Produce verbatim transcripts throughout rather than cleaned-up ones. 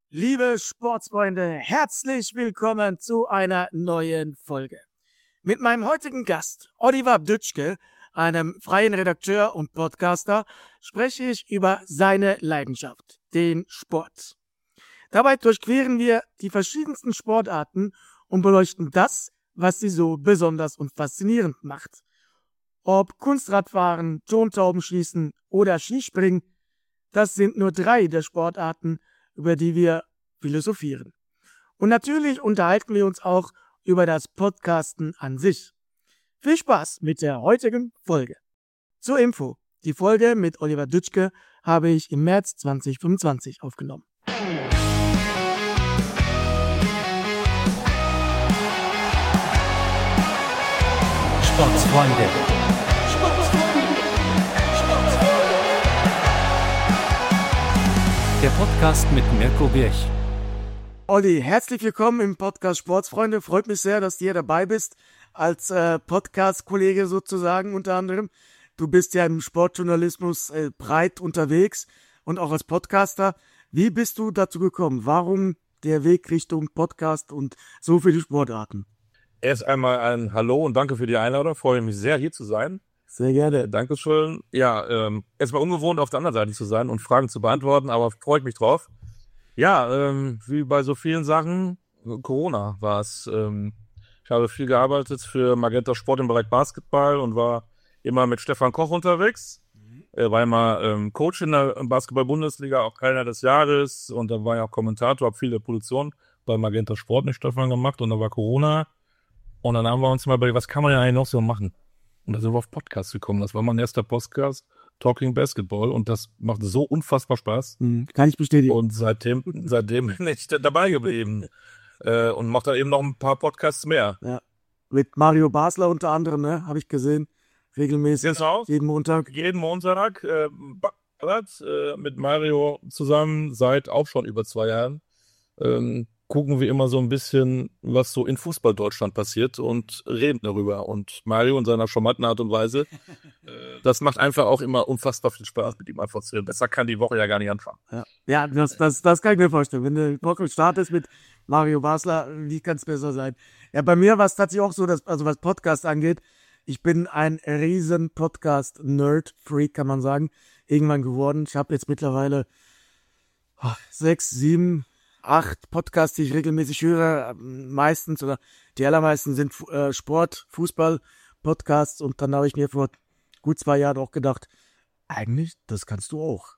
Liebe Sportsfreunde, herzlich willkommen zu einer neuen Folge. Mit meinem heutigen Gast, Oliver Dütschke, einem freien Redakteur und Podcaster, spreche ich über seine Leidenschaft, den Sport. Dabei durchqueren wir die verschiedensten Sportarten und beleuchten das, was sie so besonders und faszinierend macht. Ob Kunstradfahren, Tontaubenschießen oder Skispringen, das sind nur drei der Sportarten, über die wir philosophieren. Und natürlich unterhalten wir uns auch über das Podcasten an sich. Viel Spaß mit der heutigen Folge. Zur Info, die Folge mit Oliver Dütschke habe ich im März zwanzig fünfundzwanzig aufgenommen. Sportsfreunde. Der Podcast mit Mirko Birch. Olli, herzlich willkommen im Podcast Sportsfreunde. Freut mich sehr, dass du hier dabei bist, als äh, Podcast-Kollege sozusagen unter anderem. Du bist ja im Sportjournalismus äh, breit unterwegs und auch als Podcaster. Wie bist du dazu gekommen? Warum der Weg Richtung Podcast und so viele Sportarten? Erst einmal ein Hallo und danke für die Einladung. Freue mich sehr, hier zu sein. Sehr gerne. Dankeschön. Ja, ähm, erstmal ungewohnt, auf der anderen Seite zu sein und Fragen zu beantworten, aber freue ich mich drauf. Ja, ähm, wie bei so vielen Sachen, Corona war es. Ähm, ich habe viel gearbeitet für Magenta Sport im Bereich Basketball und war immer mit Stefan Koch unterwegs. Mhm. Er war immer ähm, Coach in der Basketball-Bundesliga, auch Trainer des Jahres, und dann war ich auch Kommentator, habe viele Produktionen bei Magenta Sport mit Stefan gemacht, und dann war Corona. Und dann haben wir uns mal überlegt, was kann man ja eigentlich noch so machen? Und da sind wir auf Podcast gekommen. Das war mein erster Podcast, Talking Basketball. Und das macht so unfassbar Spaß. Mhm, kann ich bestätigen. Und seitdem, seitdem bin ich dabei geblieben. äh, und mache da eben noch ein paar Podcasts mehr. Ja. Mit Mario Basler unter anderem, ne, habe ich gesehen. Regelmäßig. Genau. Jeden Montag. Jeden Montag. Äh, äh, mit Mario zusammen seit auch schon über zwei Jahren. Ähm, gucken wir immer so ein bisschen, was so in Fußball-Deutschland passiert und reden darüber. Und Mario in seiner charmanten Art und Weise, das macht einfach auch immer unfassbar viel Spaß, mit ihm einfach zu reden. Besser kann die Woche ja gar nicht anfangen. Ja, ja das, das, das kann ich mir vorstellen. Wenn du Woche startest mit Mario Basler, wie kann es besser sein? Ja, bei mir war es tatsächlich auch so, dass, also was Podcast angeht, ich bin ein riesen Podcast-Nerd-Freak, kann man sagen, irgendwann geworden. Ich habe jetzt mittlerweile oh, sechs, sieben, acht Podcasts, die ich regelmäßig höre, meistens oder die allermeisten sind äh, Sport, Fußball, Podcasts, und dann habe ich mir vor gut zwei Jahren auch gedacht, eigentlich, das kannst du auch.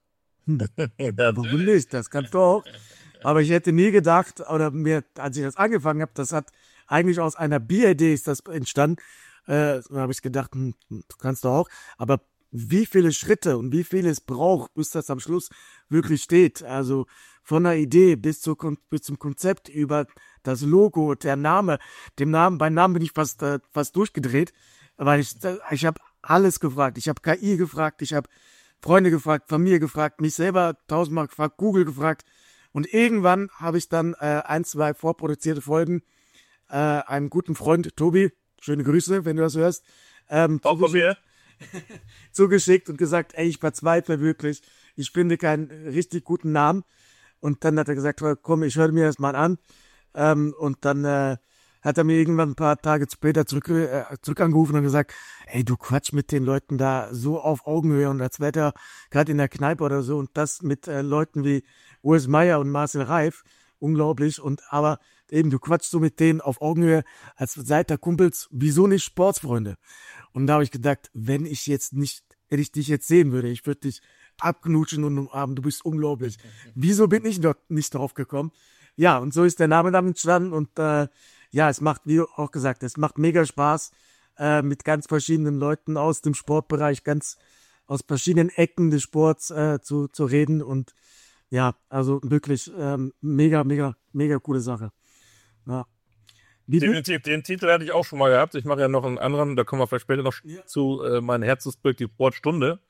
Warum nicht? Das kannst du auch. Aber ich hätte nie gedacht, oder mir, als ich das angefangen habe, das hat eigentlich aus einer Bieridee ist das entstanden, äh, da habe ich gedacht, hm, du kannst du auch, aber wie viele Schritte und wie viel es braucht, bis das am Schluss wirklich steht. Also von der Idee bis, zu, bis zum Konzept über das Logo, der Name. Dem Namen, beim Namen bin ich fast, äh, fast durchgedreht, weil ich, ich habe alles gefragt. Ich habe K I gefragt, ich habe Freunde gefragt, Familie gefragt, mich selber tausendmal gefragt, Google gefragt. Und irgendwann habe ich dann äh, ein, zwei vorproduzierte Folgen äh, einem guten Freund, Tobi, schöne Grüße, wenn du das hörst, ähm, auch von mir. zugeschickt und gesagt, ey, ich verzweifle wirklich, ich finde keinen richtig guten Namen. Und dann hat er gesagt, komm, ich höre mir das mal an. Ähm, und dann äh, hat er mir irgendwann ein paar Tage später zurück, äh, zurück angerufen und gesagt, ey, du quatsch mit den Leuten da so auf Augenhöhe, und als wäre er gerade in der Kneipe oder so, und das mit äh, Leuten wie Urs Meier und Marcel Reif, unglaublich. Und aber eben, du quatschst so mit denen auf Augenhöhe, als seid ihr Kumpels, wieso nicht Sportsfreunde? Und da habe ich gedacht, wenn ich jetzt nicht, wenn ich dich jetzt sehen würde, ich würde dich abknutschen und umarmen, du bist unglaublich. Wieso bin ich dort nicht drauf gekommen? Ja, und so ist der Name dann entstanden, und äh, ja, es macht, wie auch gesagt, es macht mega Spaß, äh, mit ganz verschiedenen Leuten aus dem Sportbereich, ganz aus verschiedenen Ecken des Sports äh, zu, zu reden, und ja, also wirklich ähm, mega, mega, mega coole Sache. Ja. Definitiv, den Titel hatte ich auch schon mal gehabt. Ich mache ja noch einen anderen, da kommen wir vielleicht später noch ja. zu, äh, mein Herzensprojekt, die Sportstunde. Ja.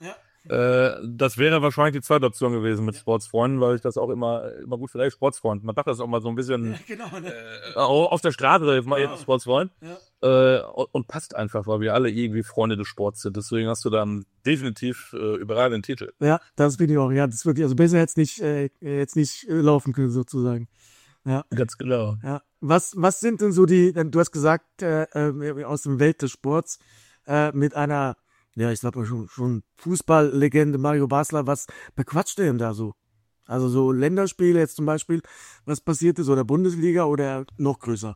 Äh, das wäre wahrscheinlich die zweite Option gewesen mit Sportsfreunden, weil ich das auch immer, immer gut finde. Ey, Sportsfreund. Man dachte das auch mal so ein bisschen Ja, genau, ne? äh, auf der Straße, mal Genau. jetzt Sportsfreund. Ja. Äh, und, und passt einfach, weil wir alle irgendwie Freunde des Sports sind. Deswegen hast du dann definitiv äh, überragenden Titel. Ja, das finde ich auch. Ja, das ist wirklich, also besser jetzt nicht, äh, jetzt nicht äh, laufen können, sozusagen. Ja, Ganz genau. ja. Was, was sind denn so die, denn du hast gesagt, äh, äh, aus dem Welt des Sports, äh, mit einer, ja, ich sag mal schon, schon Fußballlegende Mario Basler, was bequatscht ihr denn da so? Also so Länderspiele jetzt zum Beispiel, was passiert ist, oder Bundesliga oder noch größer?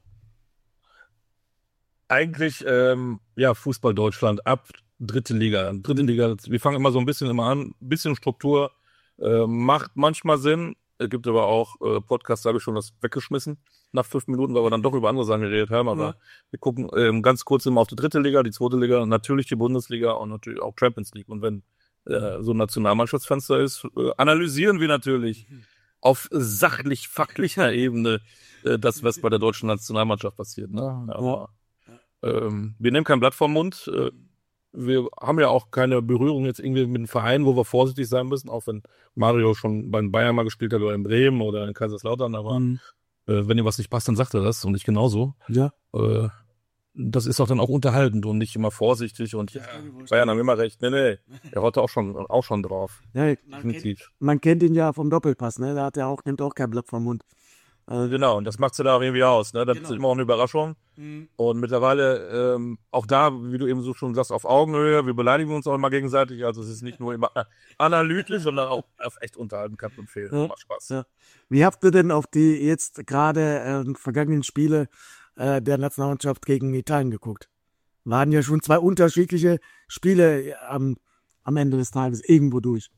Eigentlich, ähm, ja, Fußball Deutschland ab dritte Liga. Dritte Liga, wir fangen immer so ein bisschen immer an, ein bisschen Struktur, äh, macht manchmal Sinn. Es gibt aber auch äh, Podcasts, da habe ich schon das weggeschmissen nach fünf Minuten, weil wir dann doch über andere Sachen geredet haben. Aber Ja. wir gucken ähm, ganz kurz immer auf die dritte Liga, die zweite Liga, natürlich die Bundesliga und natürlich auch Champions League. Und wenn äh, so ein Nationalmannschaftsfenster ist, äh, analysieren wir natürlich auf sachlich-fachlicher Ebene äh, das, was bei der deutschen Nationalmannschaft passiert. Ne? Aber, ähm, wir nehmen kein Blatt vom Mund. Äh, wir haben ja auch keine Berührung jetzt irgendwie mit einem Verein, wo wir vorsichtig sein müssen, auch wenn Mario schon bei Bayern mal gespielt hat oder in Bremen oder in Kaiserslautern. Aber Mhm. äh, wenn ihm was nicht passt, dann sagt er das und ich genauso. Ja. Äh, das ist auch dann auch unterhaltend und nicht immer vorsichtig und ja, kann ich mir vorstellen. Bayern haben immer recht. Nee, nee, er hatte auch schon, auch schon drauf. Ja, man, kennt, Definitiv. man kennt ihn ja vom Doppelpass, ne? Da hat er auch, nimmt auch kein Blatt vom Mund. Also, Genau, und das macht sie da auch irgendwie aus. Ne? Das Genau. ist immer auch eine Überraschung. Mhm. Und mittlerweile ähm, auch da, wie du eben so schon sagst, auf Augenhöhe. Wir beleidigen uns auch immer gegenseitig. Also es ist nicht nur immer analytisch, sondern auch auf echt unterhalten kann und fehlen. Ja. Macht Spaß. Ja. Wie habt ihr denn auf die jetzt gerade äh, vergangenen Spiele äh, der Nationalmannschaft gegen Italien geguckt? Waren ja schon zwei unterschiedliche Spiele am, am Ende des Tages irgendwo durch.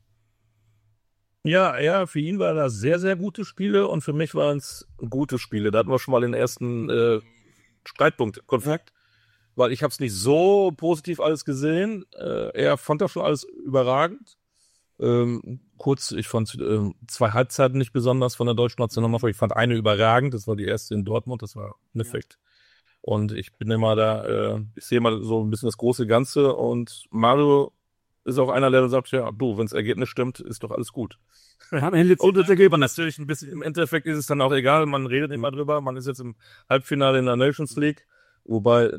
Ja, ja, für ihn waren das sehr, sehr gute Spiele und für mich waren es gute Spiele. Da hatten wir schon mal den ersten äh, Streitpunkt, Konflikt, weil ich habe es nicht so positiv alles gesehen. Äh, er fand das schon alles überragend. Ähm, kurz, ich fand äh, zwei Halbzeiten nicht besonders von der deutschen Nationalmannschaft. Ich fand eine überragend, das war die erste in Dortmund, das war ein Effekt. Und ich bin immer da, äh, ich sehe mal so ein bisschen das große Ganze und Mario ist auch einer, der sagt, ja, du, wenn das Ergebnis stimmt, ist doch alles gut. Am Ende Und das Ergebnis natürlich ein bisschen, im Endeffekt ist es dann auch egal, man redet immer drüber, man ist jetzt im Halbfinale in der Nations League, wobei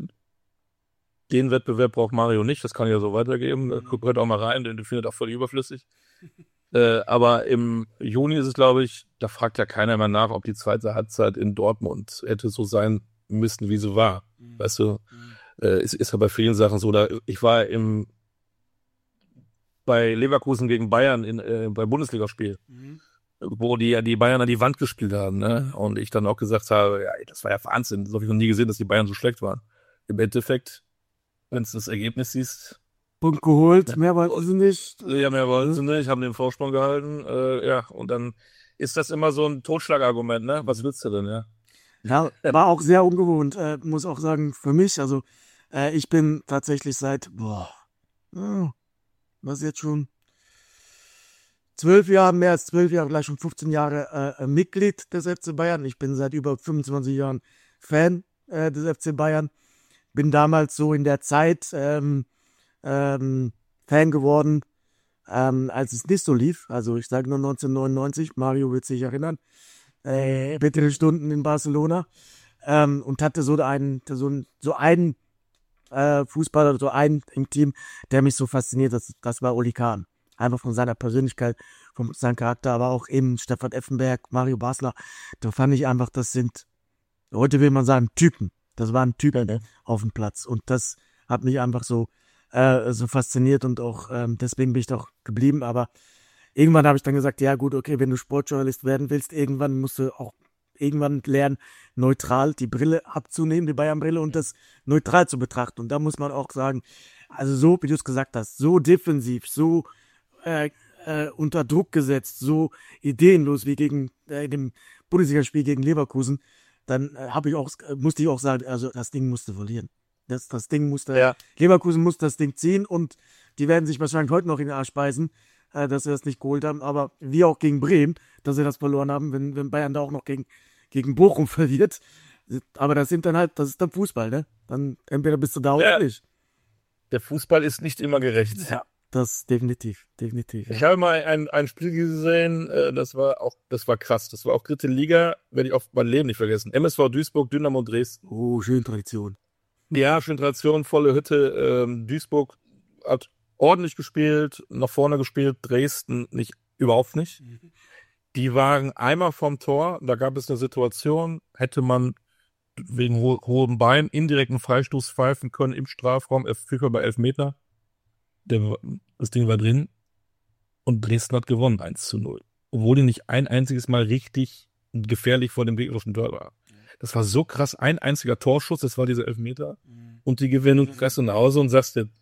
den Wettbewerb braucht Mario nicht, das kann ich ja so weitergeben, da gehört auch mal rein, den findet auch völlig überflüssig. äh, aber im Juni ist es, glaube ich, da fragt ja keiner mehr nach, ob die zweite Halbzeit in Dortmund hätte so sein müssen, wie sie war. Mhm. Weißt du, äh, es ist ja bei vielen Sachen so, da, ich war im bei Leverkusen gegen Bayern in, äh, beim Bundesligaspiel, Mhm. wo die ja die Bayern an die Wand gespielt haben, ne? Und ich dann auch gesagt habe, ja, das war ja Wahnsinn. So habe ich noch nie gesehen, dass die Bayern so schlecht waren. Im Endeffekt, wenn du das Ergebnis siehst, Punkt geholt, mehr wollten sie nicht. ja, mehr wollten sie nicht, haben den Vorsprung gehalten, äh, ja, und dann ist das immer so ein Totschlagargument, ne? Was willst du denn, ja? Ja, war auch sehr ungewohnt, äh, muss auch sagen, für mich. Also, äh, ich bin tatsächlich seit, boah, ja, was jetzt schon, zwölf Jahren, mehr als zwölf Jahre, gleich schon fünfzehn Jahre äh, Mitglied des F C Bayern. Ich bin seit über fünfundzwanzig Jahren Fan äh, des F C Bayern. Bin damals so in der Zeit ähm, ähm, Fan geworden, ähm, als es nicht so lief. Also ich sage nur neunzehnhundertneunundneunzig, Mario wird sich erinnern. Äh, bittere Stunden in Barcelona. Ähm, und hatte so einen, so einen, so einen äh, Fußballer, so einen im Team, der mich so fasziniert. Das, das war Oli Kahn. Einfach von seiner Persönlichkeit, von seinem Charakter, aber auch eben Stefan Effenberg, Mario Basler. Da fand ich einfach, das sind, heute will man sagen, Typen. Das waren Typen Ja, ne? auf dem Platz. Und das hat mich einfach so, äh, so fasziniert und auch ähm, deswegen bin ich doch geblieben. Aber irgendwann habe ich dann gesagt, ja gut, okay, wenn du Sportjournalist werden willst, irgendwann musst du auch irgendwann lernen, neutral die Brille abzunehmen, die Bayern-Brille, und das neutral zu betrachten. Und da muss man auch sagen, also so, wie du es gesagt hast, so defensiv, so äh, äh, unter Druck gesetzt, so ideenlos wie gegen äh, in dem Bundesligaspiel gegen Leverkusen, dann äh, habe ich auch, musste ich auch sagen, also das Ding musste verlieren. Das, das Ding musste, Ja. Leverkusen musste das Ding ziehen und die werden sich wahrscheinlich heute noch in den Arsch beißen, äh, dass sie das nicht geholt haben, aber wie auch gegen Bremen, dass sie das verloren haben, wenn, wenn Bayern da auch noch gegen, gegen Bochum verliert. Aber das sind dann halt, das ist dann Fußball, ne? Dann entweder bist du da oder Ja. nicht. Der Fußball ist nicht immer gerecht. Ja. Das definitiv, definitiv. Ich Ja. habe mal ein, ein Spiel gesehen, äh, das war auch, das war krass. Das war auch dritte Liga, werde ich auch mein Leben nicht vergessen. M S V Duisburg, Dynamo Dresden. Oh, schön Tradition. Ja, schön Tradition, volle Hütte. Ähm, Duisburg hat ordentlich gespielt, nach vorne gespielt, Dresden nicht, überhaupt nicht. Die waren einmal vom Tor, da gab es eine Situation, hätte man wegen ho hohem Bein indirekten Freistoß pfeifen können im Strafraum, FIFA bei elf Meter. Der, war- das Ding war drin und Dresden hat gewonnen, eins zu null. Obwohl die nicht ein einziges Mal richtig gefährlich vor dem gegnerischen Tor war. Das war so krass, ein einziger Torschuss, das war dieser Elfmeter. Und die gewinnen und fährst du nach Hause und sagst dir,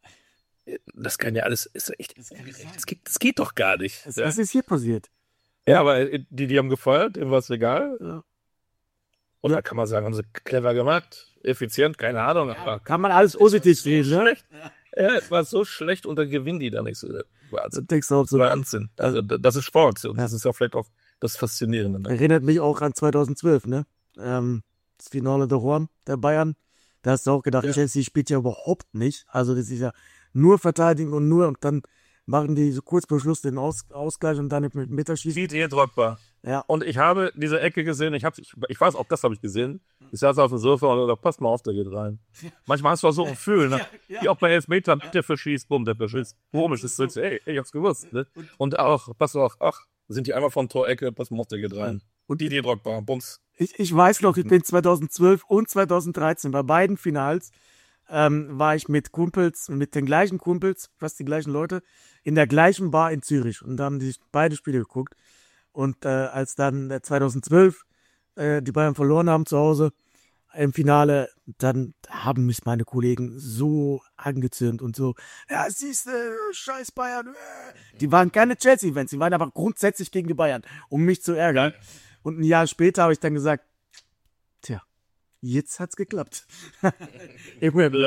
das kann ja alles, ist echt, das geht, das geht doch gar nicht. Was, Ja, was ist hier passiert? ja, aber äh, die, die haben gefeuert, denen war es egal. Ja. Und da kann man sagen, haben sie clever gemacht, effizient, keine Ahnung. Aber Kann man alles positiv so sehen, ne? schlecht. Ja, es war so schlecht und dann gewinnen die da nichts. Da Wahnsinn. denkst du auch so, Wahnsinn. Also, d- das ist Sport. Und Ja. das ist ja vielleicht auch das Faszinierende. Ne? erinnert mich auch an zweitausendzwölf, ne? Ähm, das Finale der Horn, der Bayern. Da hast du auch gedacht, Ja. Chelsea spielt ja überhaupt nicht. Also das ist ja nur verteidigen und nur, und dann machen die so kurz vor Schluss den Aus Ausgleich und dann mit Meterschießen. Didier Drogba. Ja, Und ich habe diese Ecke gesehen, ich, hab, ich, ich weiß, auch das habe ich gesehen. Ich saß auf dem Sofa und dachte, pass mal auf, der geht rein. Manchmal hast du auch so ein Gefühl, ne? Wie auch bei Elfmetern, der verschießt, bumm, der verschießt. Komisch, das ist so, ey, ich hab's gewusst. Ne? Und auch, pass auf, ach, sind die einmal von Torecke, pass mal auf, der geht rein. Und Didier Drogba, bums. ich, ich weiß noch, ich bin zweitausendzwölf und zweitausenddreizehn bei beiden Finals ähm, war ich mit Kumpels, mit den gleichen Kumpels, fast die gleichen Leute, in der gleichen Bar in Zürich und da haben die beide Spiele geguckt. Und äh, als dann äh, zweitausendzwölf äh, die Bayern verloren haben zu Hause im Finale, dann haben mich meine Kollegen so angezündet und so, ja, siehst du, scheiß Bayern. Äh. Die waren keine Chelsea-Fans, die waren aber grundsätzlich gegen die Bayern, um mich zu ärgern. Und ein Jahr später habe ich dann gesagt, tja, jetzt hat's geklappt. Immerhin.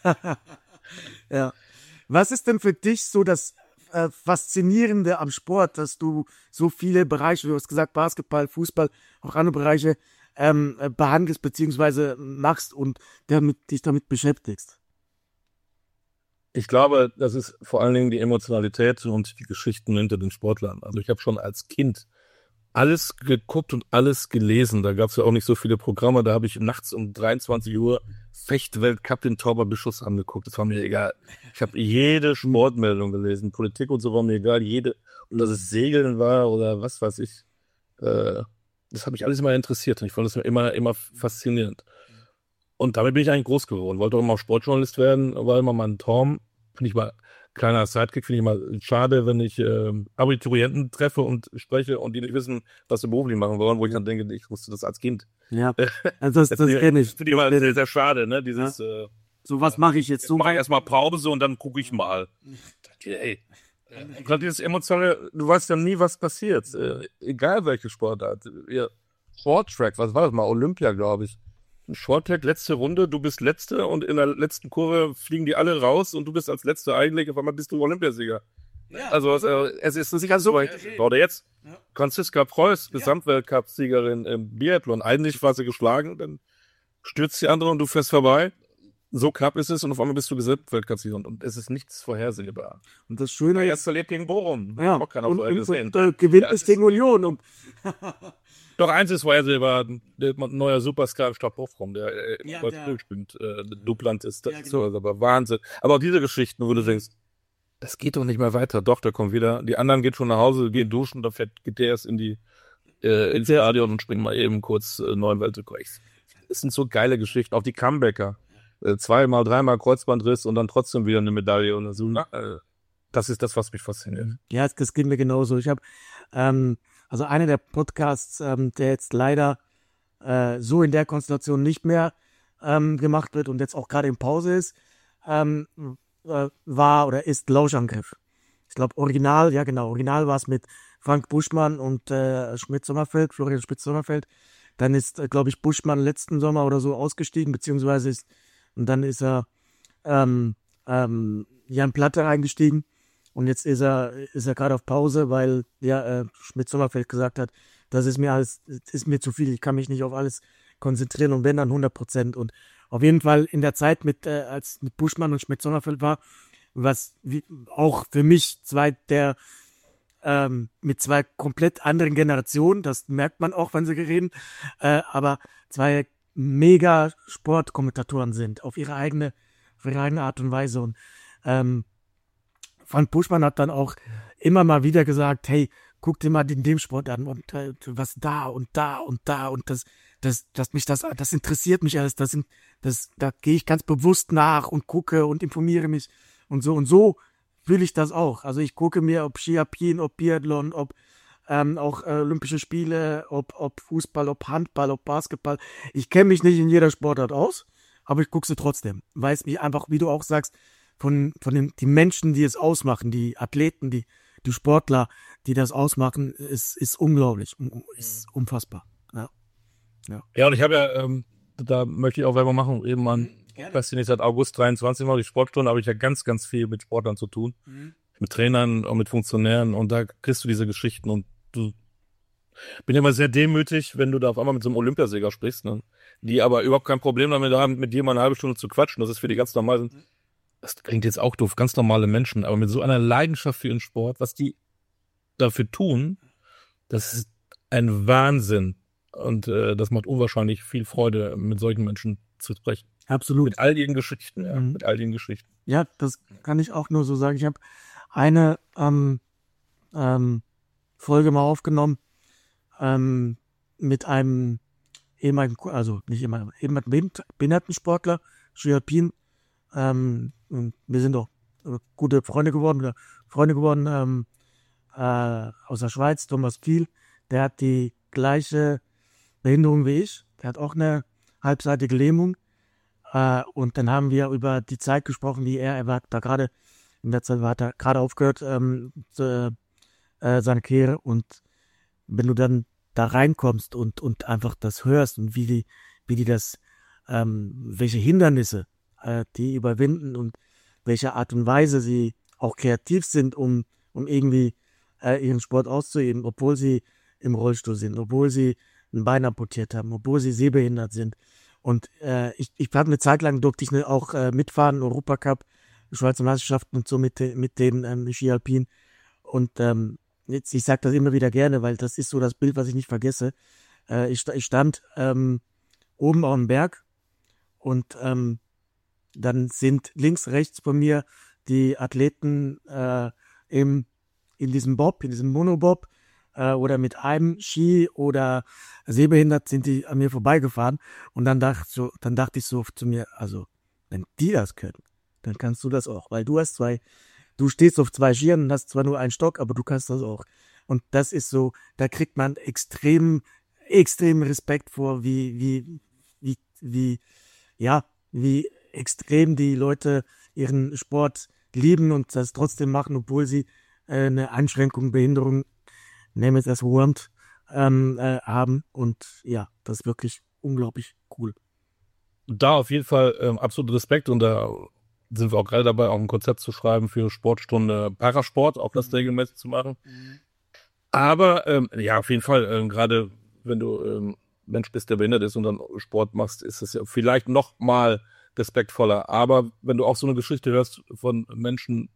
Ja. Was ist denn für dich so das äh, Faszinierende am Sport, dass du so viele Bereiche, du hast gesagt Basketball, Fußball, auch andere Bereiche ähm, äh, behandelst beziehungsweise machst und damit, dich damit beschäftigst? Ich glaube, das ist vor allen Dingen die Emotionalität und die Geschichten hinter den Sportlern. Also ich habe schon als Kind alles geguckt und alles gelesen. Da gab es ja auch nicht so viele Programme. Da habe ich nachts um dreiundzwanzig Uhr Fechtweltcup den Tauberbischofs angeguckt. Das war mir egal. Ich habe jede Sportmeldung gelesen. Politik und so war mir egal. Jede. Und dass es Segeln war oder was weiß ich. Äh, das hat mich alles immer interessiert. Und ich fand das immer, immer faszinierend. Und damit bin ich eigentlich groß geworden. Wollte auch immer Sportjournalist werden. War immer mein Traum. Finde ich mal, kleiner Sidekick, finde ich mal schade, wenn ich äh, Abiturienten treffe und spreche und die nicht wissen, was sie beruflich machen wollen, wo ich dann denke, ich wusste das als Kind. Ja, also das, das kenne ich. Finde ich immer sehr, sehr schade, ne? Dieses, ja. äh, So, was mache ich jetzt? So mach ich erstmal Pause und dann gucke ich mal. Ey, gerade dieses emotionale, du weißt ja nie, was passiert. Äh, egal welche Sportart. Ja, Short-Track, was war das mal? Olympia, glaube ich. Short-Track, letzte Runde, du bist Letzte und in der letzten Kurve fliegen die alle raus und du bist als Letzter eigentlich, auf einmal bist du Olympiasieger. Ja, also äh, es ist sicher so weit. Oder jetzt, ja. Franziska Preuß, Gesamtweltcup-Siegerin im Biathlon. Eigentlich war sie geschlagen, dann stürzt die andere und du fährst vorbei. So knapp ist es und auf einmal bist du Gesamtweltcup-Sieger und es ist nichts vorhersehbar. Und das Schöne ist... Ja, jetzt verliert gegen Bochum. Ja, auch keiner und, vorher und, gesehen. und äh, gewinnt ja, es gegen Union. Und Doch, eins ist vorhersehbar, der neuer Superstar im Stadt Bochum, der äh, ja, im der, spielt, äh, Duplantis, das ja, ist genau. so, aber Wahnsinn. Aber auch diese Geschichten, wo du denkst, das geht doch nicht mehr weiter. Doch, der kommt wieder. Die anderen gehen schon nach Hause, gehen duschen, dann fährt, geht der erst in die, äh, ins Stadion und springt mal eben kurz äh, neuen Weltrekord. Das sind so geile Geschichten. Auch die Comebacker. Äh, zweimal, dreimal Kreuzbandriss und dann trotzdem wieder eine Medaille oder so. Na, äh, das ist das, was mich fasziniert. Ja, das, das ging mir genauso. Ich habe, ähm, also einer der Podcasts, ähm, der jetzt leider äh, so in der Konstellation nicht mehr ähm, gemacht wird und jetzt auch gerade in Pause ist, ähm, äh, war oder ist Lauschangriff. Ich glaube, Original, ja genau, Original war es mit Frank Buschmann und äh, Schmidt-Sommerfeld, Florian Schmidt-Sommerfeld. Dann ist, äh, glaube ich, Buschmann letzten Sommer oder so ausgestiegen, beziehungsweise ist, und dann ist er ähm, ähm, Jan Platte eingestiegen. Und jetzt ist er, ist er gerade auf Pause, weil ja, äh, Schmidt-Sommerfeld gesagt hat, das ist mir alles, ist mir zu viel, ich kann mich nicht auf alles konzentrieren und wenn dann hundert Prozent. Und auf jeden Fall in der Zeit mit, äh, als mit Buschmann und Schmidt-Sommerfeld war, was wie, auch für mich zwei der ähm, mit zwei komplett anderen Generationen, das merkt man auch, wenn sie reden, äh, aber zwei mega Sportkommentatoren sind, auf ihre eigene, auf ihre eigene Art und Weise. Und ähm, Frank Buschmann hat dann auch immer mal wieder gesagt, hey, guck dir mal den dem Sport an und äh, was da und da und da und das, das, das mich das, das interessiert mich alles, das, das, da gehe ich ganz bewusst nach und gucke und informiere mich und so und so fühle ich das auch. Also ich gucke mir, ob Ski Alpin, ob Biathlon, ob ähm, auch äh, Olympische Spiele, ob, ob Fußball, ob Handball, ob Basketball. Ich kenne mich nicht in jeder Sportart aus, aber ich gucke sie trotzdem, weil es mich einfach, wie du auch sagst, von, von den die Menschen, die es ausmachen, die Athleten, die, die Sportler, die das ausmachen, ist, ist unglaublich, ist unfassbar. Ja, ja. ja und ich habe ja, ähm, da möchte ich auch Werbung machen, eben mal, ich weiß nicht, seit August dreiundzwanzig mal die Sportstunde, habe ich ja ganz, ganz viel mit Sportlern zu tun, mhm. mit Trainern und mit Funktionären und da kriegst du diese Geschichten und du bin immer sehr demütig, wenn du da auf einmal mit so einem Olympiasieger sprichst, ne? Die aber überhaupt kein Problem damit haben, mit dir mal eine halbe Stunde zu quatschen, das ist für die ganz normal sind. Das klingt jetzt auch doof, ganz normale Menschen, aber mit so einer Leidenschaft für ihren Sport, was die dafür tun, das ist ein Wahnsinn. Und äh, das macht unwahrscheinlich viel Freude, mit solchen Menschen zu sprechen. Absolut. Mit all ihren Geschichten, ja, mhm. mit all ihren Geschichten. Ja, das kann ich auch nur so sagen. Ich habe eine ähm, ähm, Folge mal aufgenommen ähm, mit einem ehemaligen, also nicht ehemaligen, ehemaligen Behindertensportler, Ski Alpin. Ähm, wir sind auch gute Freunde geworden, oder Freunde geworden ähm, äh, aus der Schweiz, Thomas Viel, der hat die gleiche Behinderung wie ich, der hat auch eine halbseitige Lähmung äh, und dann haben wir über die Zeit gesprochen, wie er, er war da gerade, in der Zeit hat er gerade aufgehört, ähm, zu, äh, seine Karriere und wenn du dann da reinkommst und, und einfach das hörst und wie die, wie die das, ähm, welche Hindernisse äh, die überwinden und welche Art und Weise sie auch kreativ sind, um, um irgendwie äh, ihren Sport auszuüben, obwohl sie im Rollstuhl sind, obwohl sie ein Bein amputiert haben, obwohl sie sehbehindert sind. Und äh, ich, ich habe eine Zeit lang, durfte ich auch äh, mitfahren, Europacup, Schweizer Meisterschaften und so mit, mit den ähm, Ski Alpin. Und ähm, jetzt, ich sage das immer wieder gerne, weil das ist so das Bild, was ich nicht vergesse. Äh, ich, ich stand ähm, oben auf dem Berg und ähm, dann sind links, rechts von mir die Athleten äh, im, in diesem Bob, in diesem Monobob äh, oder mit einem Ski oder sehbehindert sind die an mir vorbeigefahren und dann dachte, so, dann dachte ich so zu mir, also wenn die das können, dann kannst du das auch, weil du hast zwei, du stehst auf zwei Skiern und hast zwar nur einen Stock, aber du kannst das auch. Und das ist so, da kriegt man extrem, extrem Respekt vor, wie, wie, wie, wie, ja, wie extrem die Leute ihren Sport lieben und das trotzdem machen, obwohl sie äh, eine Einschränkung, Behinderung, nehmen es das Wurmt, ähm, äh, haben. Und ja, das ist wirklich unglaublich cool. Da auf jeden Fall ähm, absolut Respekt und da sind wir auch gerade dabei, auch ein Konzept zu schreiben für Sportstunde Parasport, auch das regelmäßig zu machen. Mhm. Aber ähm, ja, auf jeden Fall, ähm, gerade wenn du ähm, Mensch bist, der behindert ist und dann Sport machst, ist es ja vielleicht noch mal respektvoller. Aber wenn du auch so eine Geschichte hörst von Menschen,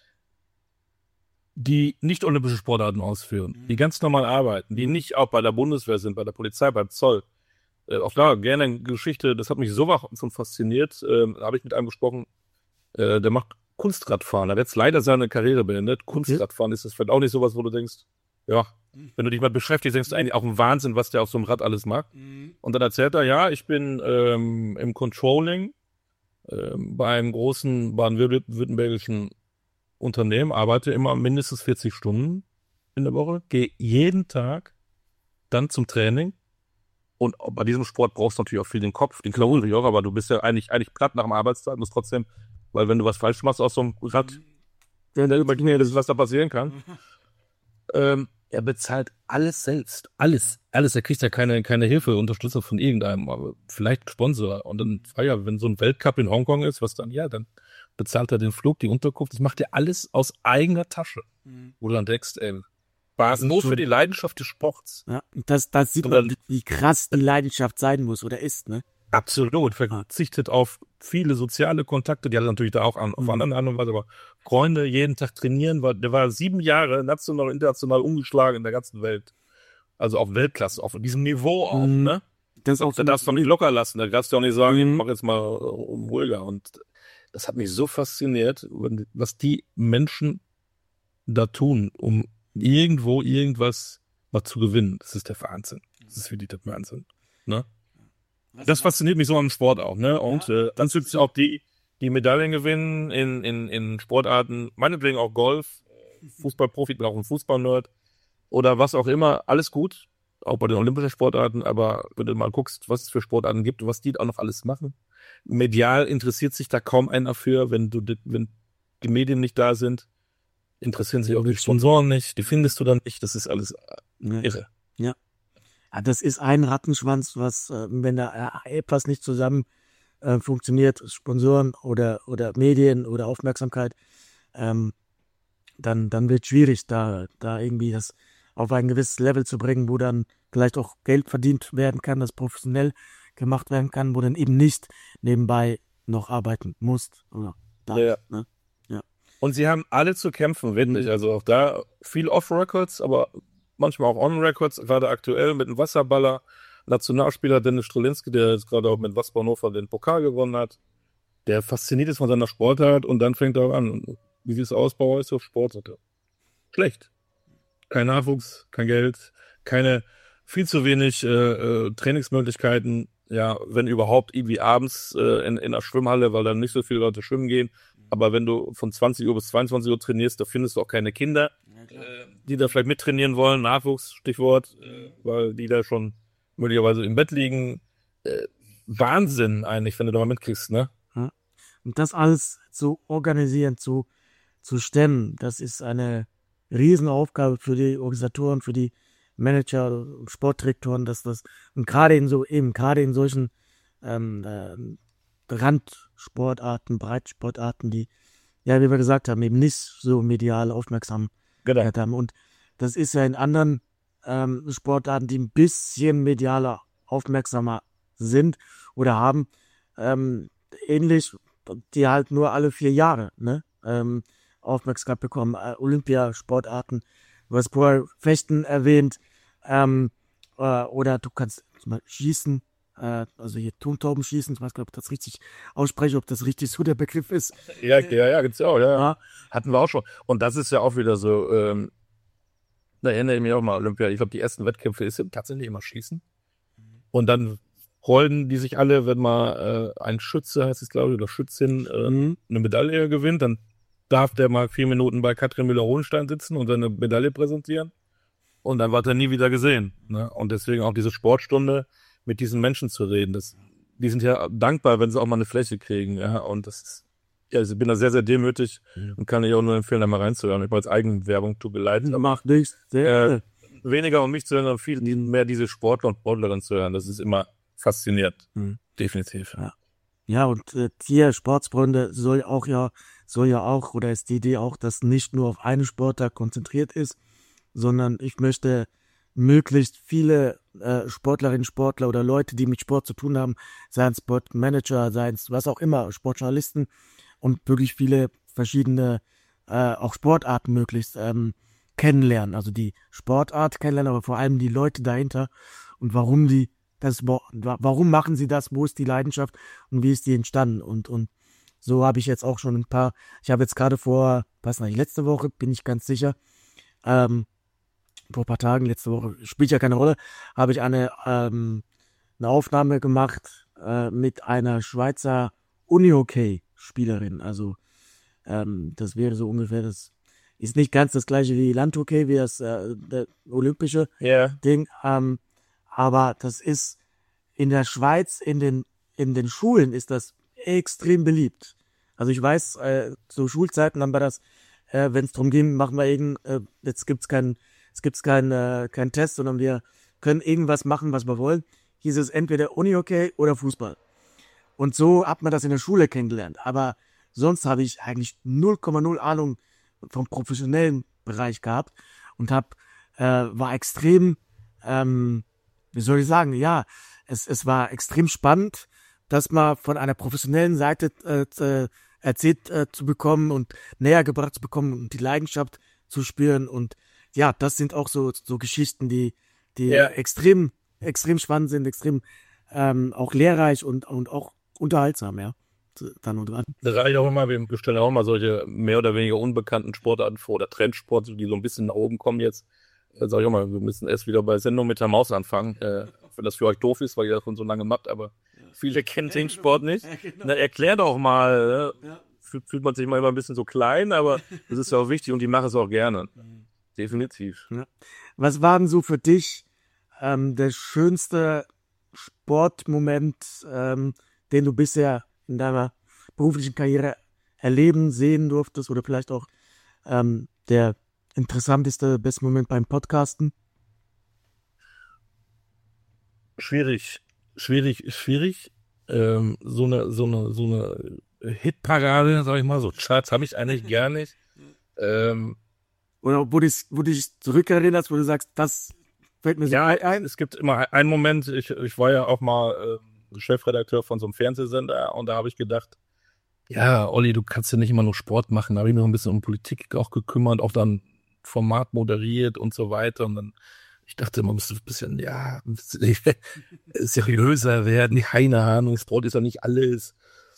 die nicht olympische Sportarten ausführen, mhm. die ganz normal arbeiten, die nicht auch bei der Bundeswehr sind, bei der Polizei, beim Zoll, äh, auch da gerne eine Geschichte, das hat mich so schon fasziniert, äh, da habe ich mit einem gesprochen, äh, der macht Kunstradfahren, der hat jetzt leider seine Karriere beendet. Kunstradfahren ist das vielleicht auch nicht sowas, wo du denkst, ja, wenn du dich mal beschäftigst, denkst du eigentlich auch ein Wahnsinn, was der auf so einem Rad alles macht. Mhm. Und dann erzählt er, ja, ich bin ähm, im Controlling ähm, bei einem großen baden-württembergischen Unternehmen, arbeite immer mindestens vierzig Stunden in der Woche, gehe jeden Tag dann zum Training. Und bei diesem Sport brauchst du natürlich auch viel den Kopf, den Knochen natürlich auch, aber du bist ja eigentlich, eigentlich platt nach dem Arbeitstag, musst trotzdem, weil wenn du was falsch machst aus so einem Rad, dann überknallt, das ist, was da passieren kann. ähm, Er bezahlt alles selbst. Alles. Alles. Er kriegt ja keine, keine Hilfe, Unterstützung von irgendeinem, aber vielleicht einen Sponsor. Und dann, ja, wenn so ein Weltcup in Hongkong ist, was dann, ja, dann bezahlt er den Flug, die Unterkunft. Das macht er alles aus eigener Tasche. Mhm. Wo du dann denkst, ey, war es nur für die Leidenschaft des Sports. Ja, das, das sieht man, wie krass die Leidenschaft sein muss oder ist, ne? Absolut. Verzichtet auf viele soziale Kontakte, die hat er natürlich da auch an, auf anderen Art und Weise, aber Freunde jeden Tag trainieren, war, der war sieben Jahre national und international umgeschlagen in der ganzen Welt. Also auf Weltklasse, auf diesem Niveau auch, Mhm. ne? Das ist auch Da darfst du doch nicht locker lassen, da darfst du auch nicht sagen, Mhm. ich mach jetzt mal äh, ruhiger. Und das hat mich so fasziniert, was die Menschen da tun, um irgendwo irgendwas mal zu gewinnen. Das ist der Wahnsinn. Das ist wirklich der Wahnsinn. Ne? Das fasziniert mich so am Sport auch. Ne? Und äh, dann gibt es auch die, die Medaillen gewinnen in, in, in Sportarten, meinetwegen auch Golf, Fußballprofi, bin auch ein Fußballnerd oder was auch immer. Alles gut, auch bei den olympischen Sportarten. Aber wenn du mal guckst, was es für Sportarten gibt und was die auch noch alles machen. Medial interessiert sich da kaum einer für, wenn du, wenn die Medien nicht da sind. Interessieren sich auch die Sponsoren nicht, die findest du dann nicht, das ist alles Ja. irre. Ja. Ja, das ist ein Rattenschwanz, was, äh, wenn da äh, etwas nicht zusammen äh, funktioniert, Sponsoren oder, oder Medien oder Aufmerksamkeit, ähm, dann, dann wird es schwierig, da, da irgendwie das auf ein gewisses Level zu bringen, wo dann vielleicht auch Geld verdient werden kann, das professionell gemacht werden kann, wo dann eben nicht nebenbei noch arbeiten musst oder darf, Ja. ne? Und sie haben alle zu kämpfen, wirklich. Also auch da viel Off-Records, aber manchmal auch On-Records, gerade aktuell mit dem Wasserballer, Nationalspieler Dennis Strelinski, der jetzt gerade auch mit Wasser Hannover den Pokal gewonnen hat. Der fasziniert ist von seiner Sportart und dann fängt er an. Wie sieht es aus bei euch auf Sport? Schlecht. Kein Nachwuchs, kein Geld, keine, viel zu wenig äh, äh, Trainingsmöglichkeiten. Ja, wenn überhaupt irgendwie abends äh, in, in der Schwimmhalle, weil dann nicht so viele Leute schwimmen gehen. Aber wenn du von zwanzig Uhr bis zweiundzwanzig Uhr trainierst, da findest du auch keine Kinder, äh, die da vielleicht mittrainieren wollen. Nachwuchs, Stichwort, äh, weil die da schon möglicherweise im Bett liegen. Äh, Wahnsinn eigentlich, wenn du da mal mitkriegst, ne? Und das alles zu organisieren, zu, zu stemmen, das ist eine Riesenaufgabe für die Organisatoren, für die Manager, Sportdirektoren, dass das, und gerade in so, eben, gerade in solchen ähm, äh, Randsportarten, Breitsportarten, die, ja, wie wir gesagt haben, eben nicht so medial aufmerksam Genau. haben. Und das ist ja in anderen ähm, Sportarten, die ein bisschen medialer aufmerksamer sind oder haben, ähm, ähnlich, die halt nur alle vier Jahre ne, ähm, Aufmerksamkeit bekommen. Äh, Olympiasportarten, du hast vorher Fechten erwähnt, ähm, äh, oder du kannst zum Beispiel schießen, äh, also hier Tontauben schießen, ich weiß gar nicht, ob ich das richtig ausspreche, ob das richtig so der Begriff ist. Ja, ja, ja, gibt's ja auch, ja. Ja. Hatten wir auch schon. Und das ist ja auch wieder so, ähm, da erinnere ich mich auch mal an Olympia. Ich glaube, die ersten Wettkämpfe ist tatsächlich immer Schießen. Und dann freuen die sich alle, wenn mal äh, ein Schütze, heißt es glaube ich, oder Schützin äh, Mhm. eine Medaille gewinnt, dann darf der mal vier Minuten bei Katrin Müller-Hohenstein sitzen und seine Medaille präsentieren. Und dann wird er nie wieder gesehen. Ne? Und deswegen auch diese Sportstunde mit diesen Menschen zu reden. Das, die sind ja dankbar, wenn sie auch mal eine Fläche kriegen. Ja? Und das ist, ja, ich bin da sehr, sehr demütig und kann ich auch nur empfehlen, da mal reinzuhören. Ich mache als Eigenwerbung, tut mir leid. Aber Macht nichts. Sehr, äh, weniger um mich zu hören, sondern viel mehr diese Sportler und Sportlerinnen zu hören. Das ist immer faszinierend. Mhm. Definitiv. Ja. Ja, und äh, hier Sportsfreunde soll auch ja, soll ja auch, oder ist die Idee auch, dass nicht nur auf einen Sportler konzentriert ist, sondern ich möchte möglichst viele äh, Sportlerinnen, Sportler oder Leute, die mit Sport zu tun haben, seien es Sportmanager, seien es was auch immer, Sportjournalisten und wirklich viele verschiedene äh, auch Sportarten möglichst ähm, kennenlernen. Also die Sportart kennenlernen, aber vor allem die Leute dahinter und warum die das, warum machen sie das, wo ist die Leidenschaft und wie ist die entstanden und, und so habe ich jetzt auch schon ein paar, ich habe jetzt gerade vor, was nicht, letzte Woche, bin ich ganz sicher, ähm, vor ein paar Tagen, letzte Woche, spielt ja keine Rolle, habe ich eine, ähm, eine Aufnahme gemacht äh, mit einer Schweizer Unihockey-Spielerin, also ähm, das wäre so ungefähr, das ist nicht ganz das gleiche wie Landhockey, wie das äh, der olympische Ja. Ding, ähm, aber das ist in der Schweiz, in den, in den Schulen ist das extrem beliebt. Also ich weiß, äh, zu Schulzeiten haben wir das, äh, wenn es darum ging, machen wir irgend, äh, jetzt gibt's keinen, es gibt's keinen, äh, keinen Test, sondern wir können irgendwas machen, was wir wollen. Hieß es entweder Unihockey oder Fußball. Und so hat man das in der Schule kennengelernt. Aber sonst habe ich eigentlich null Komma null Ahnung vom professionellen Bereich gehabt und hab, äh, war extrem, ähm, wie soll ich sagen, ja, es, es war extrem spannend, das mal von einer professionellen Seite äh, erzählt äh, zu bekommen und näher gebracht zu bekommen und die Leidenschaft zu spüren. Und ja, das sind auch so so Geschichten, die die Ja. extrem extrem spannend sind, extrem ähm, auch lehrreich und und auch unterhaltsam, ja. Dann und dran. Das reicht auch immer, wir stellen auch mal solche mehr oder weniger unbekannten Sportarten vor oder Trendsporte, die so ein bisschen nach oben kommen jetzt. Da sag ich auch mal, wir müssen erst wieder bei Sendung mit der Maus anfangen, äh, wenn das für euch doof ist, weil ihr das schon so lange macht, aber viele kennen den Sport nicht. Na, erklär doch mal, äh, fühlt, fühlt man sich mal immer ein bisschen so klein, aber das ist ja auch wichtig und die machen es auch gerne. Definitiv. Ja. Was war denn so für dich ähm, der schönste Sportmoment, ähm, den du bisher in deiner beruflichen Karriere erleben, sehen durftest oder vielleicht auch ähm, der interessanteste, beste Moment beim Podcasten? Schwierig, schwierig, schwierig. Ähm, so eine, so eine, so eine Hitparade, sag ich mal, so Charts habe ich eigentlich gar nicht. Ähm, Oder wo, dich, wo du dich zurückerinnerst, wo du sagst, das fällt mir so ja, ein? es gibt immer einen Moment, ich, ich war ja auch mal äh, Chefredakteur von so einem Fernsehsender und da habe ich gedacht, ja, Olli, du kannst ja nicht immer nur Sport machen. Da habe ich mich noch ein bisschen um Politik auch gekümmert, auch dann Format moderiert und so weiter. Und dann, ich dachte, man müsste ein bisschen, ja, ein bisschen seriöser werden. Keine Ahnung, Sport ist ja nicht alles.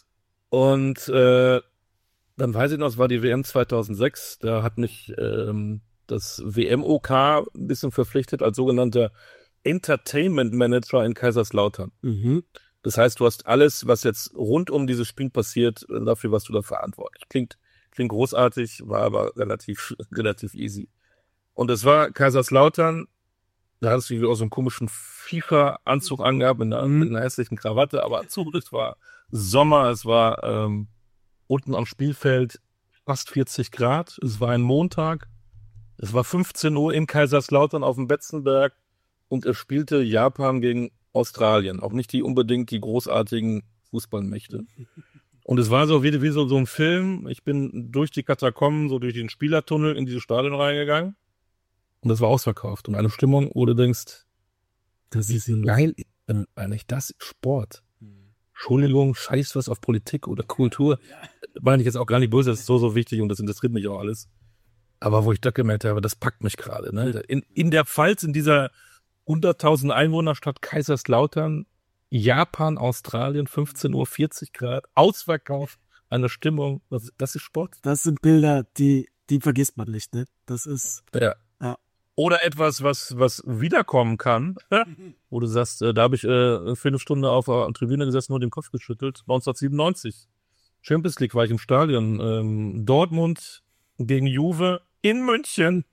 Und äh, dann weiß ich noch, es war die W M zweitausendsechs. Da hat mich ähm, das W M-O K ein bisschen verpflichtet als sogenannter Entertainment Manager in Kaiserslautern. Mhm. Das heißt, du hast alles, was jetzt rund um dieses Spiel passiert, dafür warst du da verantwortlich. Klingt, klingt großartig, war aber relativ, relativ easy. Und es war Kaiserslautern, da hast du auch so einen komischen FIFA-Anzug angehabt mit einer, mit einer hässlichen Krawatte, aber Anzug, es war Sommer, es war ähm, unten am Spielfeld fast vierzig Grad, es war ein Montag, es war fünfzehn Uhr in Kaiserslautern auf dem Betzenberg und es spielte Japan gegen Australien, auch nicht die unbedingt die großartigen Fußballmächte. Und es war so wie, wie so, so ein Film. Ich bin durch die Katakomben, so durch den Spielertunnel in dieses Stadion reingegangen und das war ausverkauft. Und eine Stimmung, wo du denkst, das ist geil, eigentlich das ist Sport. Entschuldigung, scheiß was auf Politik oder Kultur. Meine ich jetzt auch gar nicht böse, das ist so, so wichtig und das interessiert mich auch alles. Aber wo ich da gemerkt habe, das packt mich gerade. Ne? In, in der Pfalz, in dieser hunderttausend Einwohnerstadt Kaiserslautern, Japan, Australien, fünfzehn Uhr, vierzig Grad, Ausverkauf, eine Stimmung, das, das ist Sport. Das sind Bilder, die, die vergisst man nicht, ne? Das ist, Ja. ja. Oder etwas, was, was wiederkommen kann, wo du sagst, äh, da habe ich äh, eine Viertelstunde auf der Tribüne gesessen und den Kopf geschüttelt, neunzehnhundertsiebenundneunzig. Champions League war ich im Stadion, ähm, Dortmund gegen Juve in München.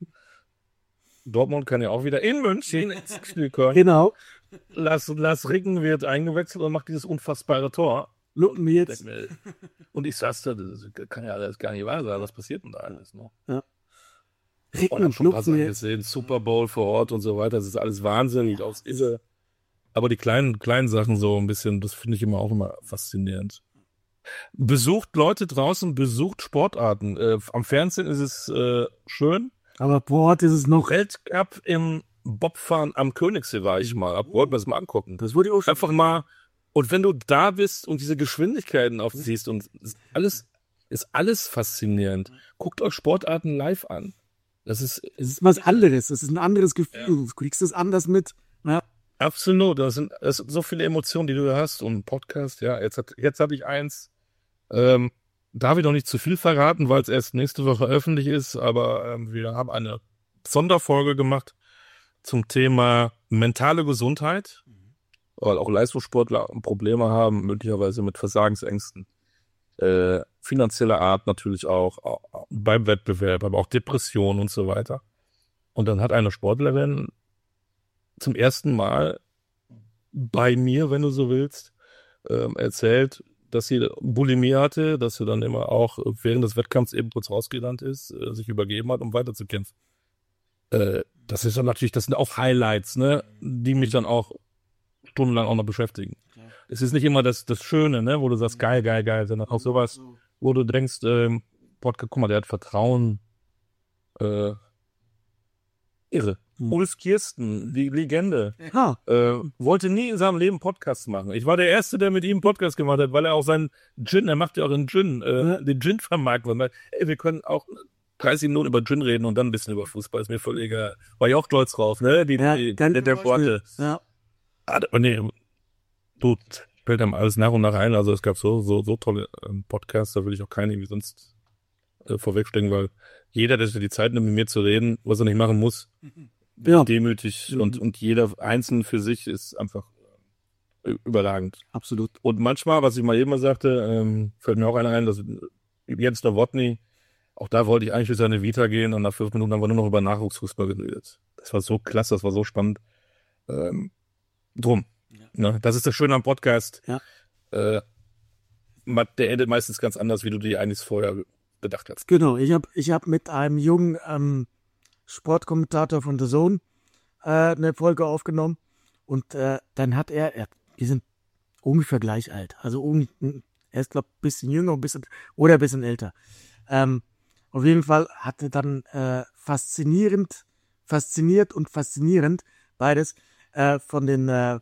Dortmund kann ja auch wieder in München ins Spiel kommen. Genau. Lars, Lars Ricken wird eingewechselt und macht dieses unfassbare Tor. Locken wir jetzt. Und ich saß da, das kann ja alles gar nicht wahr sein. Was passiert denn da alles noch? Ja. Und Ricken hab und schon ein paar schlucken Sachen wir. gesehen, Super Bowl vor Ort und so weiter. Das ist alles wahnsinnig aus Isse. Aber die kleinen, kleinen Sachen so ein bisschen, das finde ich immer auch immer faszinierend. Besucht Leute draußen, besucht Sportarten. Äh, am Fernsehen ist es äh, schön. Aber vor Ort ist es noch. Weltcup im Bobfahren am Königssee war ich mal. Wollten wir es mal angucken. Das wurde auch schon. Einfach mal. Und wenn du da bist und diese Geschwindigkeiten aufsiehst und alles, ist alles faszinierend. Guckt euch Sportarten live an. Das ist, Es ist was anderes. Es ist ein anderes Gefühl. Du kriegst es anders mit. Ja. absolut. Das sind, das sind so viele Emotionen, die du da hast. Und Podcast, ja, jetzt, hat, jetzt habe ich eins. Ähm, darf ich noch nicht zu viel verraten, weil es erst nächste Woche öffentlich ist, aber ähm, wir haben eine Sonderfolge gemacht zum Thema mentale Gesundheit, weil auch Leistungssportler Probleme haben, möglicherweise mit Versagensängsten, äh, finanzieller Art natürlich auch, auch beim Wettbewerb, aber auch Depressionen und so weiter. Und dann hat eine Sportlerin zum ersten Mal bei mir, wenn du so willst, ähm, erzählt, dass sie Bulimie hatte, dass sie dann immer auch während des Wettkampfs eben kurz rausgerannt ist, äh, sich übergeben hat, um weiterzukämpfen. Äh, das ist dann natürlich, das sind auch Highlights, ne, die mich dann auch stundenlang auch noch beschäftigen. Ja. Es ist nicht immer das, das Schöne, ne, wo du sagst, geil, geil, geil, sondern auch sowas, wo du denkst, ähm, Podcast, guck mal, der hat Vertrauen, äh, irre. Ulf Kirsten, die Legende, Ja. äh, wollte nie in seinem Leben Podcasts machen. Ich war der Erste, der mit ihm einen Podcast gemacht hat, weil er auch seinen Gin, er macht ja auch einen Gin, äh, Ja. den Gin vermarktet. Weil, ey, wir können auch dreißig Minuten über Gin reden und dann ein bisschen über Fußball, ist mir voll egal. War ich auch stolz drauf, ne? Die, Ja, die, kann der, ich der mir vorstellen. Worte. Ja. Ah, oh, nee, du, fällt einem alles nach und nach ein. Also es gab so, so, so tolle ähm, Podcasts, da will ich auch keinen irgendwie sonst äh, vorwegstecken, weil jeder, der sich die Zeit nimmt, mit mir zu reden, was er nicht machen muss, Ja. demütig Mhm. und, und jeder einzeln für sich ist einfach äh, überragend. Absolut. Und manchmal, was ich mal eben mal sagte, ähm, fällt mir auch einer ein, dass Jens Nowotny, auch da wollte ich eigentlich durch seine Vita gehen und nach fünf Minuten haben wir nur noch über Nachwuchsfußball geredet. Das war so klasse, das war so spannend. Ähm, drum. Ja. Ne, das ist das Schöne am Podcast. Ja. Äh, ma- der endet meistens ganz anders, wie du dir eigentlich vorher bedacht hast. Genau, ich habe ich hab mit einem jungen ähm, Sportkommentator von The Zone äh, eine Folge aufgenommen und äh, dann hat er, er, wir sind ungefähr gleich alt, also um, er ist glaube ich ein bisschen jünger, ein bisschen oder ein bisschen älter. Ähm, auf jeden Fall hat er dann äh, faszinierend, fasziniert und faszinierend beides äh, von den äh,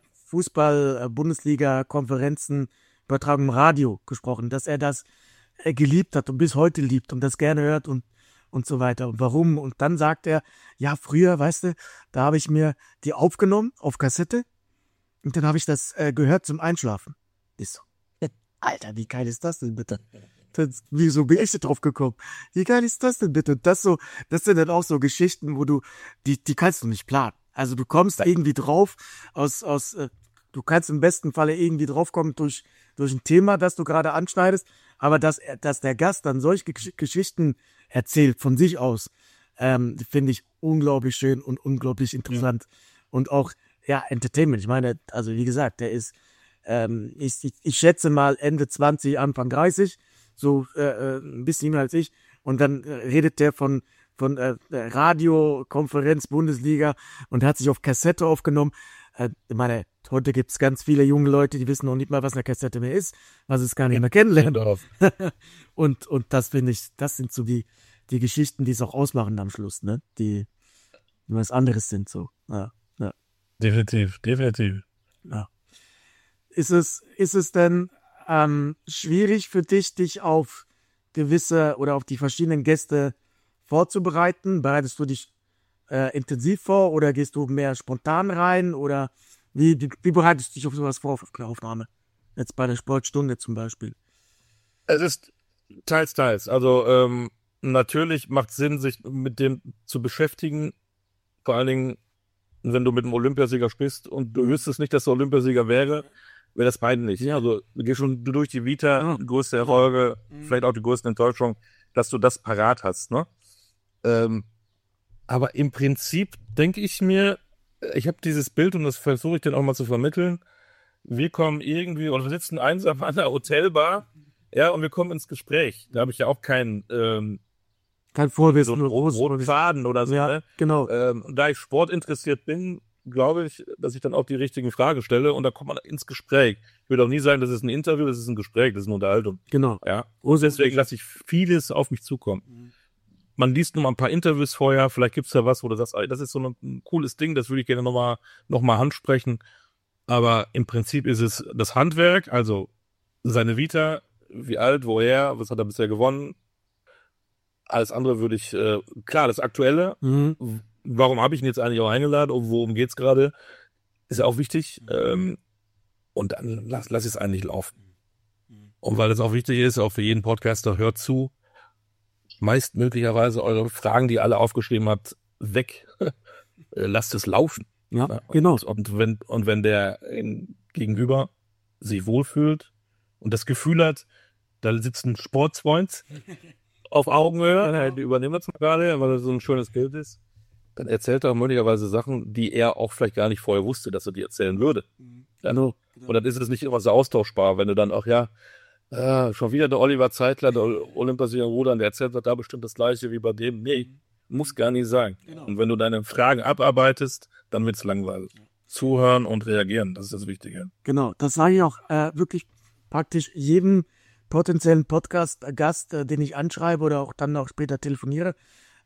Fußball-Bundesliga-Konferenzen Übertragung im Radio gesprochen, dass er das äh, geliebt hat und bis heute liebt und das gerne hört und und so weiter. Und warum? Und dann sagt er, ja, früher, weißt du, da habe ich mir die aufgenommen auf Kassette und dann habe ich das äh, gehört zum Einschlafen. Ich so, Alter, wie geil ist das denn bitte? Das, wieso bin ich da drauf gekommen? Wie geil ist das denn bitte? Und das so, das sind dann auch so Geschichten, wo du, die, die kannst du nicht planen. Also du kommst irgendwie drauf aus, aus, äh, du kannst im besten Falle irgendwie draufkommen durch, durch ein Thema, das du gerade anschneidest, aber dass, er- dass der Gast dann solche Gesch- Geschichten erzählt von sich aus, ähm, finde ich unglaublich schön und unglaublich interessant. Und auch, ja, Entertainment. Ich meine, also wie gesagt, der ist, ähm, ich, ich, ich schätze mal Ende zwanzig, Anfang dreißig, so äh, äh, ein bisschen jünger als ich. Und dann äh, redet der von, von äh, Radiokonferenz Bundesliga und hat sich auf Kassette aufgenommen. Äh, ich meine, heute gibt es ganz viele junge Leute, die wissen noch nicht mal, was eine Kassette mehr ist, was es gar nicht mehr kennenlernen. Darauf. und, und das finde ich, das sind so die, die Geschichten, die es auch ausmachen am Schluss, ne? Die, die was anderes sind, so. Ja, ja, Definitiv, definitiv. ja. Ist es, ist es denn ähm, schwierig für dich, dich auf gewisse oder auf die verschiedenen Gäste vorzubereiten? Bereitest du dich äh, intensiv vor oder gehst du mehr spontan rein? Oder wie, wie, wie bereitest du dich auf sowas vor, auf eine Aufnahme? Jetzt bei der Sportstunde zum Beispiel. Es ist teils, teils. Also ähm, natürlich macht Sinn, sich mit dem zu beschäftigen. Vor allen Dingen, wenn du mit einem Olympiasieger sprichst und du wüsstest nicht, dass er Olympiasieger wäre, wäre das peinlich. Ja. Also du gehst schon durch die Vita, Ja. die größte Erfolge, vielleicht auch die größten Enttäuschungen, dass du das parat hast. Ne? Ähm, aber im Prinzip denke ich mir, ich habe dieses Bild und das versuche ich dann auch mal zu vermitteln. Wir kommen irgendwie, oder wir sitzen einsam an der Hotelbar, ja, und wir kommen ins Gespräch. Da habe ich ja auch keinen ähm, Kein Vorwissen. so einen oder ro- groß- roten Faden oder so. Ja, Ne? genau. Ähm, und da ich sportinteressiert bin, glaube ich, dass ich dann auch die richtigen Fragen stelle und da kommt man ins Gespräch. Ich würde auch nie sagen, das ist ein Interview, das ist ein Gespräch, das ist eine Unterhaltung. Genau. Ja. Und deswegen lasse ich vieles auf mich zukommen. Man liest nur mal ein paar Interviews vorher, vielleicht gibt's da was, wo du sagst, ey, das ist so ein, ein cooles Ding, das würde ich gerne nochmal noch mal ansprechen. Aber im Prinzip ist es das Handwerk, also seine Vita, wie alt, woher, was hat er bisher gewonnen. Alles andere würde ich, äh, klar, das Aktuelle, Mhm. warum habe ich ihn jetzt eigentlich auch eingeladen und worum geht's gerade, ist ja auch wichtig. Ähm, und dann lass, lass es eigentlich laufen. Und weil es auch wichtig ist, auch für jeden Podcaster, hört zu, meist möglicherweise eure Fragen, die ihr alle aufgeschrieben habt, weg. Äh, Lasst es laufen. Ja, Ja, genau. Und, und, wenn, und wenn der ähm, Gegenüber sich wohlfühlt und das Gefühl hat, da sitzen Sportspoints auf Augenhöhe, ja, die übernehmen das mal gerade, weil das so ein schönes Bild ist, dann erzählt er auch möglicherweise Sachen, die er auch vielleicht gar nicht vorher wusste, dass er die erzählen würde. Ja. Genau. Und dann ist es nicht immer so austauschbar, wenn du dann auch, ja, äh, schon wieder der Oliver Zeitler, der Olympiasieger Rudern, der erzählt da bestimmt das Gleiche wie bei dem. Nee, muss gar nicht sein. Genau. Und wenn du deine Fragen abarbeitest, dann wird's langweilig. Zuhören und reagieren, das ist das Wichtige. Genau, das sage ich auch äh, wirklich praktisch jedem potenziellen Podcast-Gast, äh, den ich anschreibe oder auch dann auch später telefoniere.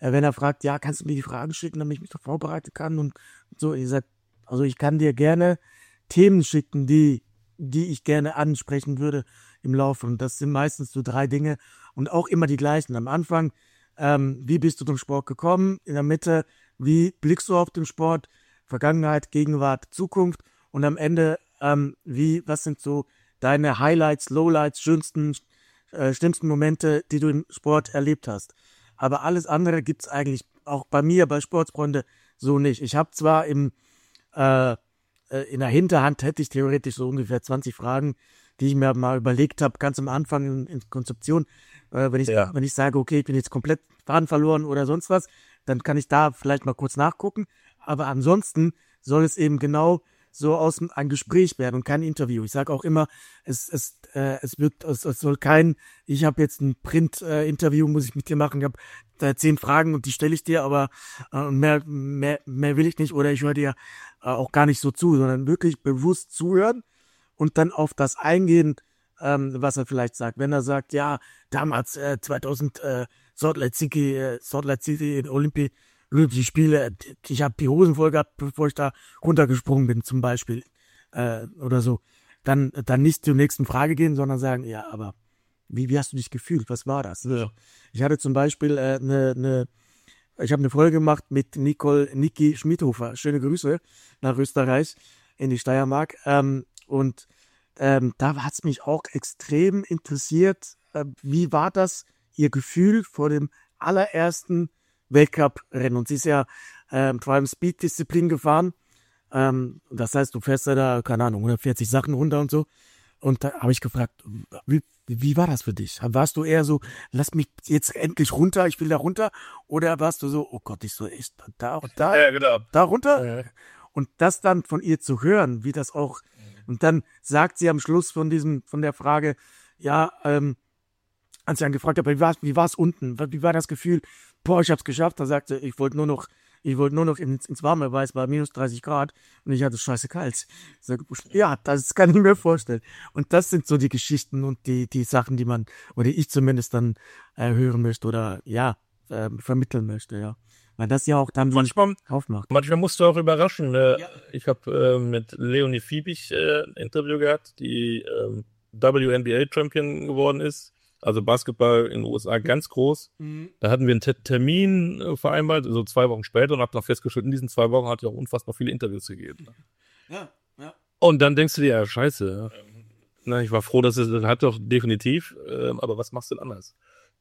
äh, wenn er fragt, ja, kannst du mir die Fragen schicken, damit ich mich doch vorbereiten kann und so. Ich sag, also ich kann dir gerne Themen schicken, die, die ich gerne ansprechen würde im Laufe. Und das sind meistens so drei Dinge und auch immer die gleichen. Am Anfang, ähm, wie bist du zum Sport gekommen? In der Mitte, wie blickst du auf den Sport? Vergangenheit, Gegenwart, Zukunft. Und am Ende, ähm, wie, was sind so deine Highlights, Lowlights, schönsten, äh, schlimmsten Momente, die du im Sport erlebt hast? Aber alles andere gibt's eigentlich auch bei mir, bei Sportsfreunde, so nicht. Ich habe zwar im äh, in der Hinterhand hätte ich theoretisch so ungefähr zwanzig Fragen, die ich mir mal überlegt habe, ganz am Anfang in, in Konzeption. Äh, wenn ich Ja. wenn ich sage, okay, ich bin jetzt komplett Faden verloren oder sonst was, dann kann ich da vielleicht mal kurz nachgucken. Aber ansonsten soll es eben genau so aus dem- ein Gespräch werden und kein Interview. Ich sage auch immer, es es äh, es wird es, es soll kein, ich habe jetzt ein Print-Interview, muss ich mit dir machen, ich habe da zehn Fragen und die stelle ich dir, aber äh, mehr mehr mehr will ich nicht oder ich höre dir äh, auch gar nicht so zu, sondern wirklich bewusst zuhören und dann auf das eingehen, ähm, was er vielleicht sagt. Wenn er sagt, ja, damals äh, zweitausend äh, Salt Lake City, äh, Salt Lake City in Olympi Olympische Spiele, ich habe die Hosen voll gehabt, bevor ich da runtergesprungen bin, zum Beispiel, äh, oder so. Dann, dann nicht zur nächsten Frage gehen, sondern sagen, ja, aber wie, wie hast du dich gefühlt? Was war das? Ja. Ich hatte zum Beispiel eine, äh, ne, ne, ich habe eine Folge gemacht mit Nicole, Niki Schmidhofer. Schöne Grüße nach Österreich in die Steiermark. Ähm, und ähm, da hat es mich auch extrem interessiert, äh, wie war das, ihr Gefühl vor dem allerersten Weltcup-Rennen. Und sie ist ja ähm, vor allem Speed-Disziplin gefahren. Ähm, das heißt, du fährst ja da, keine Ahnung, hundertvierzig Sachen runter und so. Und da habe ich gefragt, wie, wie war das für dich? Warst du eher so, lass mich jetzt endlich runter, ich will da runter? Oder warst du so, oh Gott, ich so echt da und da, Ja, genau. da runter? Ja. Und das dann von ihr zu hören, wie das auch, und dann sagt sie am Schluss von diesem, von der Frage, ja, ähm, als ich dann gefragt habe, wie war wie war's unten? Wie war das Gefühl? Boah, ich hab's geschafft. Da sagte, ich wollte nur noch, ich wollte nur noch ins, ins Warme, weil es war minus dreißig Grad und ich hatte scheiße kalt. Ich sag, ja, das kann ich mir vorstellen. Und das sind so die Geschichten und die, die Sachen, die man, oder ich zumindest dann äh, hören möchte oder ja, äh, vermitteln möchte, ja. Weil das ja auch dann Manchmal, aufmacht. manchmal musst du auch überraschen. Ne? Ja. Ich habe äh, mit Leonie Fiebig äh, ein Interview gehabt, die ähm, W N B A-Champion geworden ist. Also Basketball in den U S A ganz groß. Mhm. Da hatten wir einen T- Termin äh, vereinbart, so zwei Wochen später, und habe dann festgestellt, in diesen zwei Wochen hat ja auch unfassbar viele Interviews gegeben. Ja, ja. Und dann denkst du dir, ja, scheiße. Na, ich war froh, dass es das hat doch definitiv, äh, aber was machst du denn anders?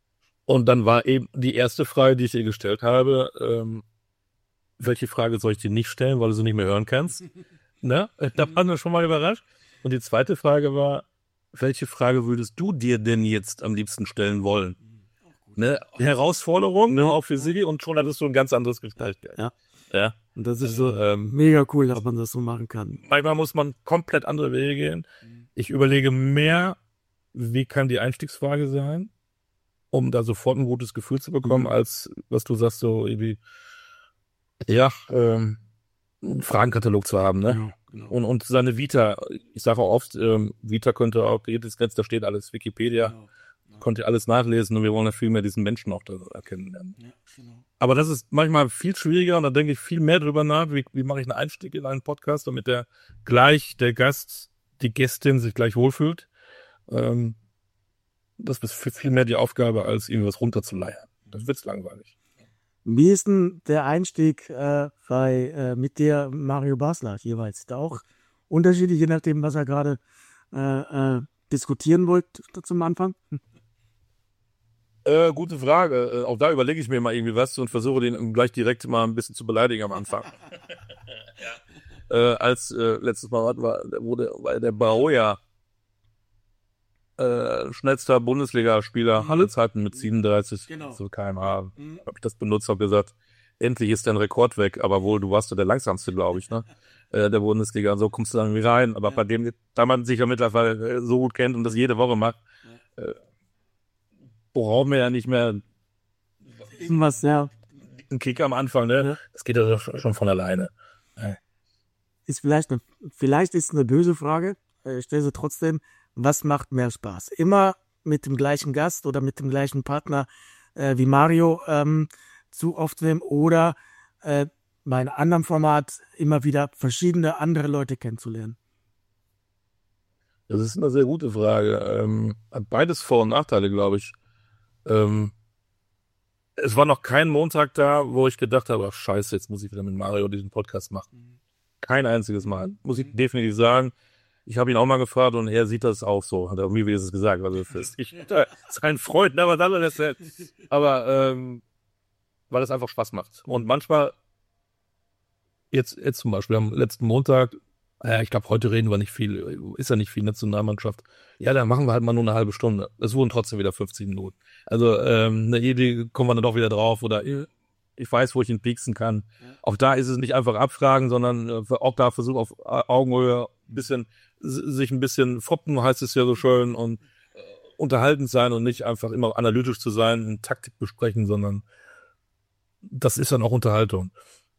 Und dann war eben die erste Frage, die ich ihr gestellt habe, ähm, welche Frage soll ich dir nicht stellen, weil du sie nicht mehr hören kannst? Ne? Da waren wir schon mal überrascht. Und die zweite Frage war, welche Frage würdest du dir denn jetzt am liebsten stellen wollen? Ne? Herausforderung, ne, auch für sie, und schon hattest du ein ganz anderes Gespräch. Ja. Ja. Und das ist so ähm, mega cool, dass man das so machen kann. Manchmal muss man komplett andere Wege gehen. Ich überlege mehr, wie kann die Einstiegsfrage sein, um da sofort ein gutes Gefühl zu bekommen, mhm. als was du sagst, so irgendwie, ja, ähm, einen Fragenkatalog zu haben, ne? Ja. Genau. Und, und seine Vita, ich sage auch oft, ähm, Vita könnte auch, jedes Netz, da steht alles, Wikipedia, genau. Genau. Konnte alles nachlesen, und wir wollen ja viel mehr diesen Menschen auch da erkennen. Ja, genau. Aber das ist manchmal viel schwieriger, und da denke ich viel mehr drüber nach, wie, wie mache ich einen Einstieg in einen Podcast, damit der gleich, der Gast, die Gästin sich gleich wohlfühlt. Ähm, das ist viel mehr die Aufgabe, als irgendwas runterzuleiern. Das wird's langweilig. Wie ist denn der Einstieg äh, bei äh, mit dir, Mario Basler, jeweils? Da auch unterschiedlich, je nachdem, was er gerade äh, äh, diskutieren wollte zum Anfang? Hm. Äh, gute Frage. Äh, auch da überlege ich mir mal irgendwie was und versuche den gleich direkt mal ein bisschen zu beleidigen am Anfang. ja. äh, als äh, letztes Mal war, wurde war der Baoya Äh, schnellster Bundesligaspieler mhm. alle Zeiten mit siebenunddreißig genau. so Kilometer pro Stunde. Mhm. Habe ich das benutzt, habe gesagt, endlich ist dein Rekord weg, aber wohl, du warst ja der langsamste, glaube ich, ne? äh, der Bundesliga. Und so kommst du dann irgendwie rein. Aber ja. bei dem, da man sich ja mittlerweile so gut kennt und das jede Woche macht, ja. äh, brauchen wir ja nicht mehr was, ja. einen Kick am Anfang, ne? Ja. Das geht ja schon von alleine. Ja. Ist vielleicht eine, vielleicht ist eine böse Frage, ich stelle sie trotzdem. Was macht mehr Spaß? Immer mit dem gleichen Gast oder mit dem gleichen Partner äh, wie Mario ähm, zu aufzunehmen oder äh, bei einem anderen Format immer wieder verschiedene andere Leute kennenzulernen? Das ist eine sehr gute Frage. Ähm, hat beides Vor- und Nachteile, glaube ich. Ähm, es war noch kein Montag da, wo ich gedacht habe, ach, scheiße, jetzt muss ich wieder mit Mario diesen Podcast machen. Kein einziges Mal. Muss ich definitiv sagen. Ich habe ihn auch mal gefragt und er sieht das auch so. Hat er mir wenigstens gesagt. Also das ist, ich, das ist kein Freund, ne, was anderes. Aber ähm, weil es einfach Spaß macht. Und manchmal, jetzt, jetzt zum Beispiel am letzten Montag, ja, ich glaube, heute reden wir nicht viel, ist ja nicht viel Nationalmannschaft. Ja, dann machen wir halt mal nur eine halbe Stunde. Es wurden trotzdem wieder fünfzig Minuten. Also ähm, eine Idee kommen wir dann doch wieder drauf oder ich weiß, wo ich ihn pieksen kann. Ja. Auch da ist es nicht einfach abfragen, sondern äh, auch da versuchen auf Augenhöhe ein bisschen, sich ein bisschen foppen, heißt es ja so schön, und äh, unterhaltend sein und nicht einfach immer analytisch zu sein, und Taktik besprechen, sondern das ist dann auch Unterhaltung.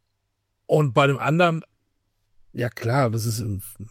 Und bei dem anderen, ja klar, das ist,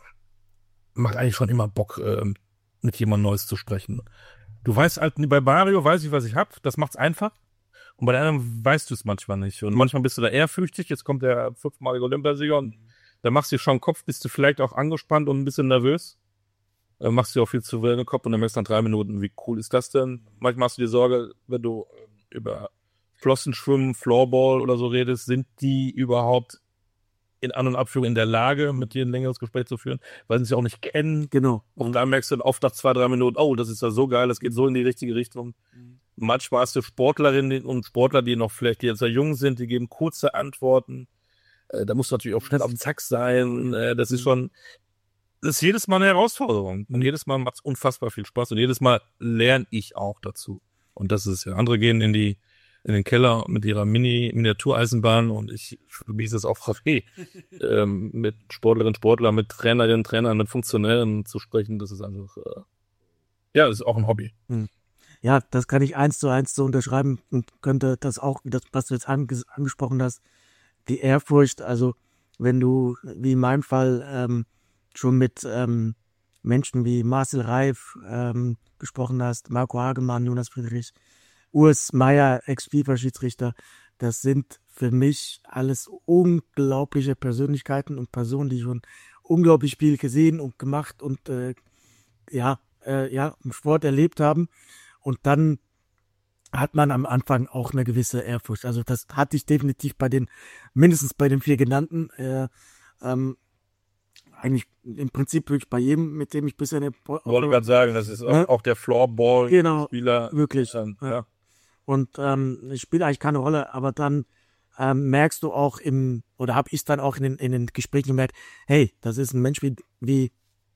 macht eigentlich schon immer Bock, äh, mit jemandem Neues zu sprechen. Du weißt halt, bei Mario weiß ich, was ich hab, das macht's einfach. Und bei der anderen weißt du es manchmal nicht. Und manchmal bist du da ehrfürchtig, jetzt kommt der fünfmalige Olympiasieger und da machst du dir schon den Kopf, bist du vielleicht auch angespannt und ein bisschen nervös. Äh, machst dir auch viel zu wild im Kopf und dann merkst du nach drei Minuten, wie cool ist das denn? Manchmal hast du dir Sorge, wenn du äh, über Flossenschwimmen, Floorball oder so redest, sind die überhaupt in An- und Abführung in der Lage, mit dir ein längeres Gespräch zu führen, weil sie sich auch nicht kennen. Genau. Und dann merkst du dann oft nach zwei, drei Minuten, oh, das ist ja so geil, das geht so in die richtige Richtung. Mhm. Manchmal hast du Sportlerinnen und Sportler, die noch vielleicht jetzt sehr jung sind, die geben kurze Antworten. Äh, da musst du natürlich auch schnell auf den Zack sein. Äh, das ist schon, das ist jedes Mal eine Herausforderung. Und jedes Mal macht es unfassbar viel Spaß. Und jedes Mal lerne ich auch dazu. Und das ist ja, andere gehen in die, in den Keller mit ihrer Mini-Miniatureisenbahn und ich, für mich ist es auch Frappé, ähm, mit Sportlerinnen, Sportlern, mit Trainerinnen, Trainern, mit Funktionären zu sprechen. Das ist einfach, äh, ja, das ist auch ein Hobby. Hm. Ja, das kann ich eins zu eins so unterschreiben und könnte das auch, das, was du jetzt anges- angesprochen hast, die Ehrfurcht, also wenn du, wie in meinem Fall, ähm, schon mit ähm, Menschen wie Marcel Reif ähm, gesprochen hast, Marco Hagemann, Jonas Friedrich, Urs Meier, Ex-FIFA-Schiedsrichter, das sind für mich alles unglaubliche Persönlichkeiten und Personen, die schon unglaublich viel gesehen und gemacht und äh, ja, äh, ja, im Sport erlebt haben. Und dann hat man am Anfang auch eine gewisse Ehrfurcht. Also das hatte ich definitiv bei den, mindestens bei den vier genannten, äh, ähm, eigentlich im Prinzip wirklich bei jedem, mit dem ich bisher eine... Wollte ich gerade sagen, das ist auch, auch der Floorball-Spieler. Genau, wirklich. Dann, ja. Und ähm, ich spiele eigentlich keine Rolle, aber dann ähm, merkst du auch im, oder habe ich dann auch in den, in den Gesprächen gemerkt, hey, das ist ein Mensch wie, wie,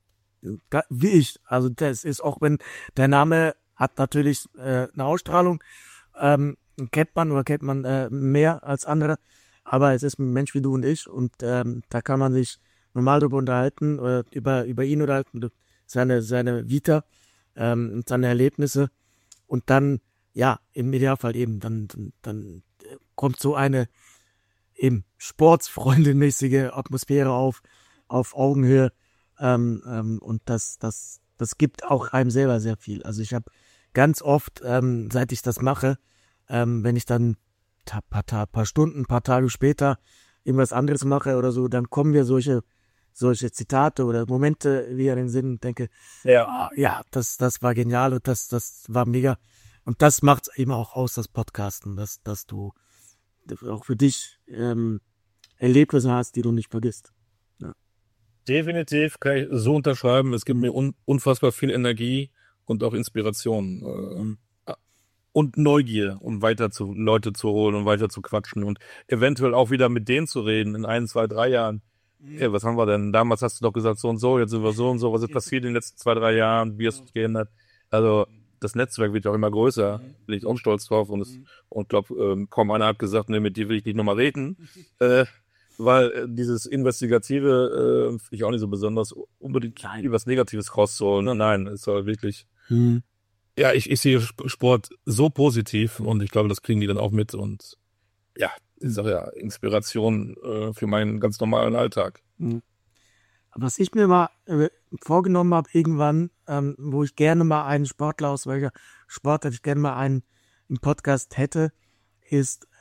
wie ich. Also das ist auch, wenn der Name hat natürlich äh, eine Ausstrahlung, ähm, kennt man oder kennt man äh, mehr als andere, aber es ist ein Mensch wie du und ich und ähm, da kann man sich normal darüber unterhalten oder über über ihn unterhalten, seine seine Vita ähm, und seine Erlebnisse und dann ja im Idealfall eben dann dann, dann kommt so eine eben sportsfreundemäßige Atmosphäre auf auf Augenhöhe ähm, ähm, und das das das gibt auch einem selber sehr viel. Also ich habe ganz oft, ähm, seit ich das mache, ähm, wenn ich dann ein paar, ta- paar Stunden, paar Tage später irgendwas anderes mache oder so, dann kommen mir solche solche Zitate oder Momente wieder in den Sinn und denke, ja, oh, ja, das das war genial und das das war mega. Und das macht eben auch aus, das Podcasten, dass dass du auch für dich ähm, Erlebnisse hast, die du nicht vergisst. Ja. Definitiv kann ich so unterschreiben. Es gibt mir un- unfassbar viel Energie und auch Inspiration äh, und Neugier, um weiter zu Leute zu holen und weiter zu quatschen und eventuell auch wieder mit denen zu reden in ein, zwei, drei Jahren. Mhm. Hey, was haben wir denn? Damals hast du doch gesagt so und so, jetzt sind wir so und so. Was ist passiert in den letzten zwei, drei Jahren? Wie hast du dich geändert? Also das Netzwerk wird ja auch immer größer. Bin ich auch stolz drauf und es, und glaube, ähm, kaum einer hat gesagt, nee, mit dir will ich nicht nochmal reden. äh, Weil äh, dieses Investigative äh, finde ich auch nicht so besonders, unbedingt Nein. was Negatives rauszuholen. Nein, es soll wirklich. Hm. Ja, ich, ich sehe Sport so positiv und ich glaube, das kriegen die dann auch mit und ja, ich sage ja, Inspiration äh, für meinen ganz normalen Alltag. Hm. Was ich mir mal äh, vorgenommen habe, irgendwann, ähm, wo ich gerne mal einen Sportler aus welcher Sportart ich gerne mal einen im Podcast hätte, ist, es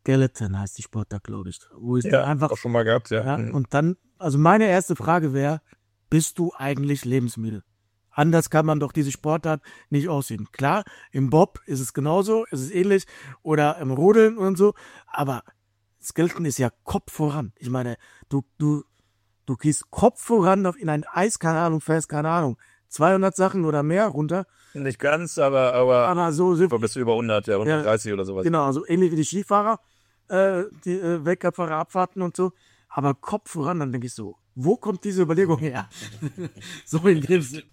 Skeleton heißt die Sportart, glaube ich. Wo ich Ja, dann einfach, auch schon mal gehabt, ja. ja, Mhm. und dann, also meine erste Frage wäre, bist du eigentlich lebensmüde? Anders kann man doch diese Sportart nicht aussehen. Klar, im Bob ist es genauso, ist es ähnlich, oder im Rodeln und so, aber Skeleton ist ja Kopf voran. Ich meine, du, du, du gehst Kopf voran auf in ein Eis, keine Ahnung, fährst, keine Ahnung, zweihundert Sachen oder mehr runter, Nicht ganz, aber, aber, aber so sind aber bist du über hundert, ja, hundertdreißig oder sowas. Genau, also ähnlich wie die Skifahrer, äh, die äh, Weltcup-Fahrer abfahrten und so. Aber Kopf voran, dann denke ich so, wo kommt diese Überlegung her? So in dem Sinn.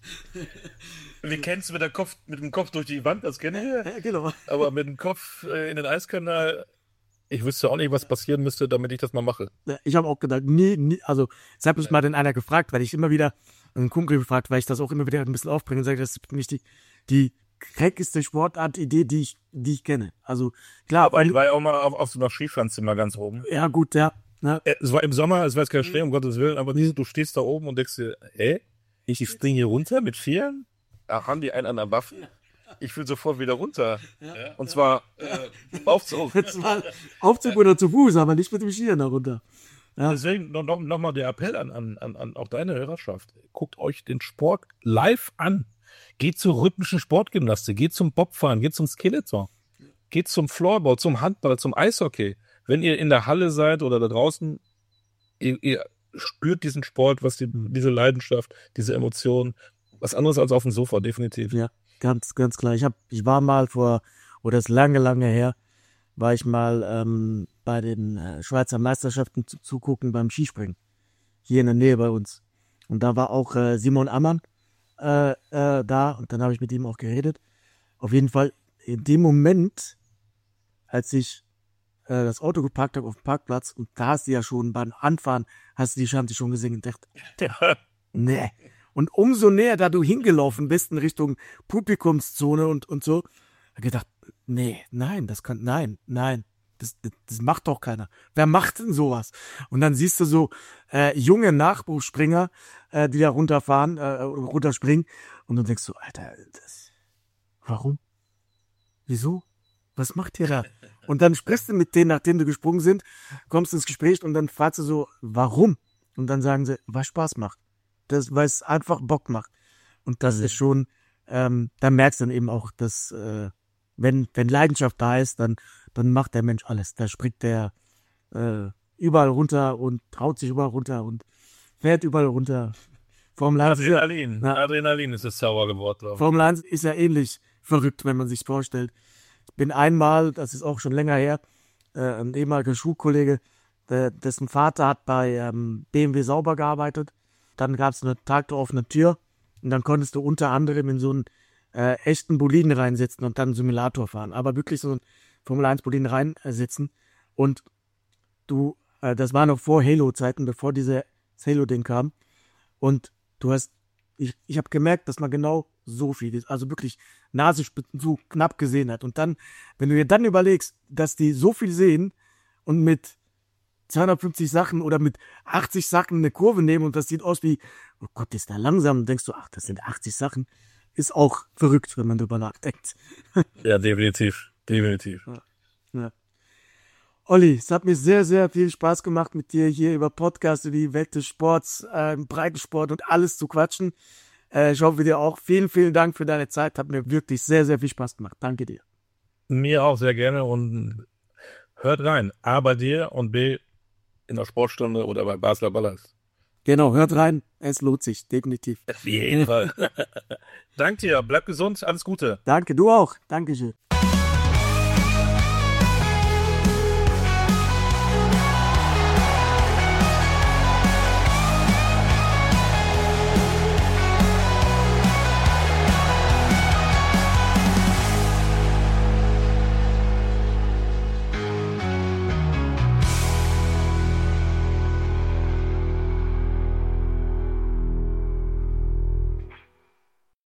Wie kennst du mit, der Kopf, mit dem Kopf durch die Wand, das kenne ich. Ja, genau. Aber mit dem Kopf äh, in den Eiskanal, ich wüsste auch nicht, was passieren müsste, damit ich das mal mache. Ich habe auch gedacht, nie, nie, also ich habe mich mal den einer gefragt, weil ich immer wieder, einen Kumpel gefragt, weil ich das auch immer wieder ein bisschen aufbringe und sage, das ist nicht die, die crackeste Sportart-Idee, die ich, die ich kenne. Also klar, Aber ich weil, war ja auch mal auf, auf so einer Skischanze ganz oben. ja gut, ja. Ne? Äh, Es war im Sommer, es war jetzt kein Schnee, um Gottes Willen, aber du stehst da oben und denkst dir, hä? Ich springe hier runter mit Vieren? Da haben die einen an der Waffe. Ich will sofort wieder runter. Und zwar äh, Aufzug. Jetzt mal Aufzug oder zu Fuß, aber nicht mit dem Skier da runter. Ja. Deswegen noch, noch, noch mal der Appell an, an, an, an auch deine Hörerschaft. Guckt euch den Sport live an. Geht zur rhythmischen Sportgymnastik, geht zum Bobfahren, geht zum Skeleton, geht zum Floorball, zum Handball, zum Eishockey. Wenn ihr in der Halle seid oder da draußen, ihr, ihr spürt diesen Sport, was die, diese Leidenschaft, diese Emotion, was anderes als auf dem Sofa, definitiv. Ja, ganz, ganz klar. Ich hab, ich war mal vor, oder das ist lange, lange her, war ich mal ähm, bei den äh, Schweizer Meisterschaften zu, zugucken beim Skispringen. Hier in der Nähe bei uns. Und da war auch äh, Simon Ammann äh, äh, da und dann habe ich mit ihm auch geredet. Auf jeden Fall in dem Moment, als ich äh, das Auto geparkt habe auf dem Parkplatz und da hast du ja schon beim Anfahren, hast du die Schanze schon gesehen und dachte, Ja. nee. Und umso näher da du hingelaufen bist in Richtung Publikumszone und, und so, hab ich gedacht, nee, nein, das kann, nein, nein, das, das, das macht doch keiner. Wer macht denn sowas? Und dann siehst du so äh, junge Nachwuchsspringer, äh, die da runterfahren, äh, runterspringen und du denkst so, Alter, das, warum? Wieso? Was macht ihr da? Und dann sprichst du mit denen, nachdem du gesprungen sind, kommst ins Gespräch und dann fragst du so, warum? Und dann sagen sie, weil Spaß macht. Das, weil es einfach Bock macht. Und das ist schon, ähm, da merkst du dann eben auch, dass, äh, wenn, wenn Leidenschaft da ist, dann, dann macht der Mensch alles. Da springt der äh, überall runter und traut sich überall runter und fährt überall runter. Formel eins, Adrenalin. Ja. Adrenalin ist das Zauberwort. glaub ich. Formel eins ist ja ähnlich verrückt, wenn man sich vorstellt. Ich bin einmal, das ist auch schon länger her, äh, ein ehemaliger Schulkollege, der, dessen Vater hat bei ähm, B M W Sauber gearbeitet. Dann gab es eine tagtoroffene Tür und dann konntest du unter anderem in so einen äh, echten Boliden reinsitzen und dann einen Simulator fahren. Aber wirklich so einen Formel eins Boliden reinsitzen. Und du, äh, das war noch vor Halo-Zeiten, bevor dieses Halo-Ding kam. Und du hast, ich, ich habe gemerkt, dass man genau so viel ist, also wirklich Nasenspitzen so knapp gesehen hat. Und dann, wenn du dir dann überlegst, dass die so viel sehen und mit zweihundertfünfzig Sachen oder mit achtzig Sachen eine Kurve nehmen und das sieht aus wie, oh Gott, ist der langsam. Und denkst du, ach, das sind achtzig Sachen. Ist auch verrückt, wenn man drüber nachdenkt. Ja, definitiv. Definitiv. Ja. Olli, es hat mir sehr, sehr viel Spaß gemacht, mit dir hier über Podcasts, über die Welt des Sports, äh, Breitensport und alles zu quatschen. Äh, ich hoffe dir auch. Vielen, vielen Dank für deine Zeit. Hat mir wirklich sehr, sehr viel Spaß gemacht. Danke dir. Mir auch sehr gerne und hört rein. A bei dir und B in der Sportstunde oder bei Basler Ballers. Genau, hört rein. Es lohnt sich, definitiv. Auf jeden Fall. Danke dir. Bleib gesund. Alles Gute. Danke, du auch. Dankeschön.